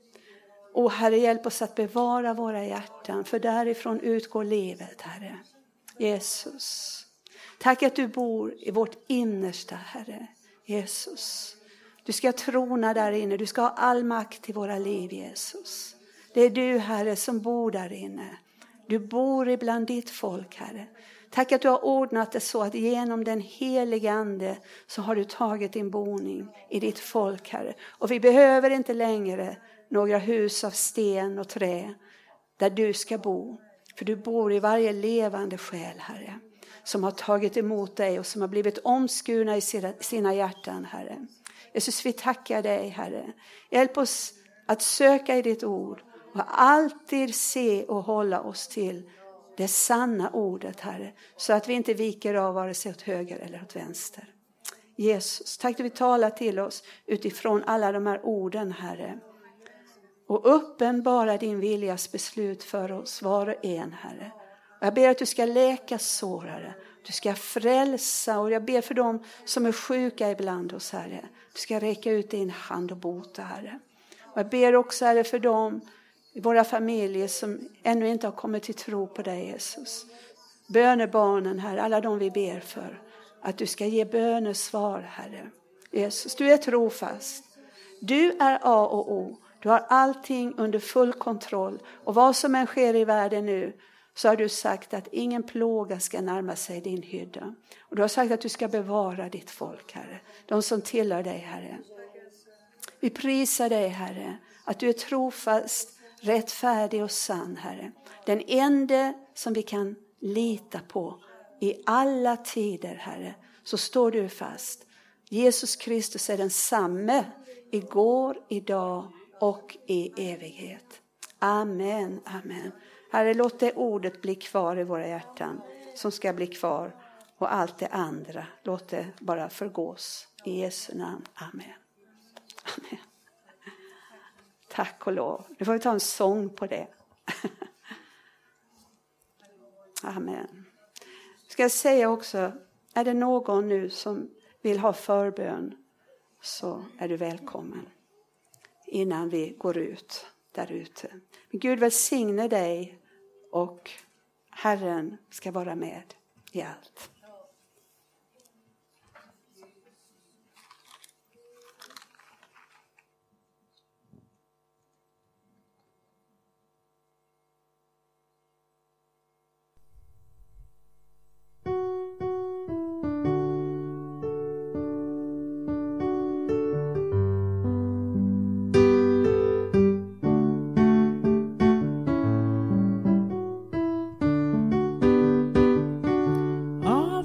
Och Herre, hjälp oss att bevara våra hjärtan. För därifrån utgår livet, Herre. Jesus. Tack att du bor i vårt innersta, Herre. Jesus. Du ska trona där inne. Du ska ha all makt i våra liv, Jesus. Det är du, Herre, som bor där inne. Du bor ibland ditt folk, Herre. Tack att du har ordnat det så att genom den heliga ande så har du tagit din boning i ditt folk, Herre. Och vi behöver inte längre några hus av sten och trä där du ska bo. För du bor i varje levande själ, Herre. Som har tagit emot dig och som har blivit omskurna i sina hjärtan, Herre. Jesus, vi tackar dig, Herre. Hjälp oss att söka i ditt ord och alltid se och hålla oss till det sanna ordet, Herre. Så att vi inte viker av vare sig åt höger eller åt vänster. Jesus, tack att vi talar till oss utifrån alla de här orden, Herre. Och uppenbara din viljas beslut för oss var och en, Herre. Och jag ber att du ska läka sårare. Du ska frälsa, och jag ber för dem som är sjuka ibland oss, Herre. Du ska räcka ut din hand och bota, Herre. Och jag ber också, Herre, för dem i våra familjer som ännu inte har kommit till tro på dig, Jesus. Bönebarnen, Herre, alla de vi ber för. Att du ska ge bönesvar, Herre. Jesus, du är trofast. Du är A och O. Du har allting under full kontroll. Och vad som än sker i världen nu, så har du sagt att ingen plåga ska närma sig din hydda. Och du har sagt att du ska bevara ditt folk, Herre. De som tillhör dig, Herre. Vi prisar dig, Herre, att du är trofast, rättfärdig och sann, Herre. Den enda som vi kan lita på i alla tider, Herre. Så står du fast. Jesus Kristus är densamme igår, idag och i evighet. Amen, amen. Herre, låt det ordet bli kvar i våra hjärtan som ska bli kvar. Och allt det andra, låt det bara förgås. I Jesu namn, amen. Amen. Tack och lov. Nu får vi ta en sång på det. Amen. Ska jag säga också, är det någon nu som vill ha förbön, så är du välkommen innan vi går ut där ute. Men Gud välsigne dig, och Herren ska vara med i allt. Oh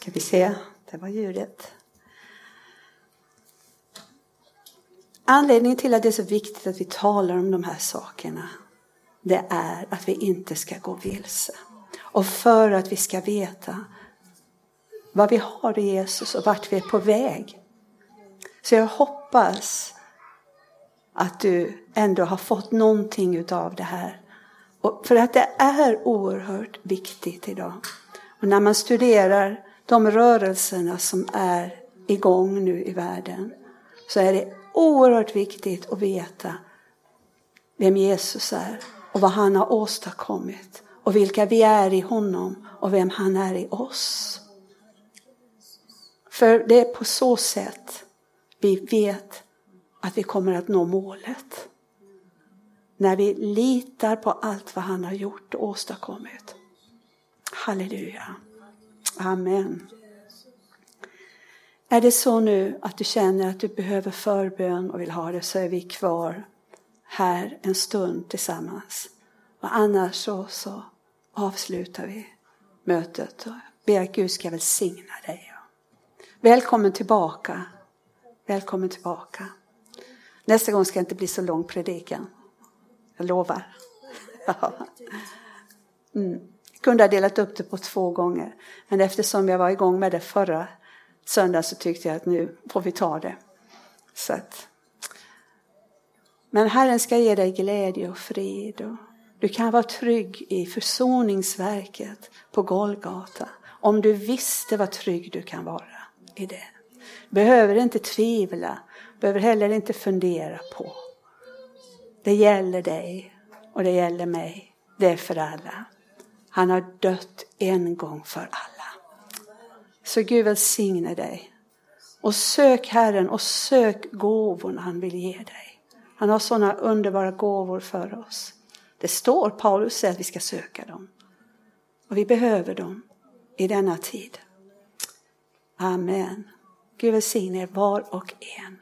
Ska vi se, det var ljudet. Anledningen till att det är så viktigt att vi talar om de här sakerna, det är att vi inte ska gå vilse. Och för att vi ska veta vad vi har i Jesus och vart vi är på väg. Så jag hoppas att du ändå har fått någonting utav det här. Och för att det är oerhört viktigt idag. Och när man studerar de rörelserna som är igång nu i världen, så är det oerhört viktigt att veta vem Jesus är och vad han har åstadkommit och vilka vi är i honom och vem han är i oss. För det är på så sätt vi vet att vi kommer att nå målet. När vi litar på allt vad han har gjort och åstadkommit. Halleluja. Amen. Är det så nu att du känner att du behöver förbön och vill ha det, så är vi kvar här en stund tillsammans. Och annars så, så avslutar vi mötet och ber att Gud ska välsigna dig. Välkommen tillbaka. Välkommen tillbaka. Nästa gång ska det inte bli så lång predikan. Jag lovar. mm. Jag kunde ha delat upp det på två gånger. Men eftersom jag var igång med det förra söndagen, så tyckte jag att nu får vi ta det. Så att. Men Herren ska ge dig glädje och frid. Och du kan vara trygg i försoningsverket på Golgata. Om du visste vad trygg du kan vara i det. Behöver inte tvivla. Behöver heller inte fundera på. Det gäller dig och det gäller mig. Det är för alla. Han har dött en gång för alla. Så Gud välsigne dig. Och sök Herren och sök gåvorna han vill ge dig. Han har sådana underbara gåvor för oss. Det står, Paulus säger att vi ska söka dem. Och vi behöver dem i denna tid. Amen. Gud välsigne er var och en.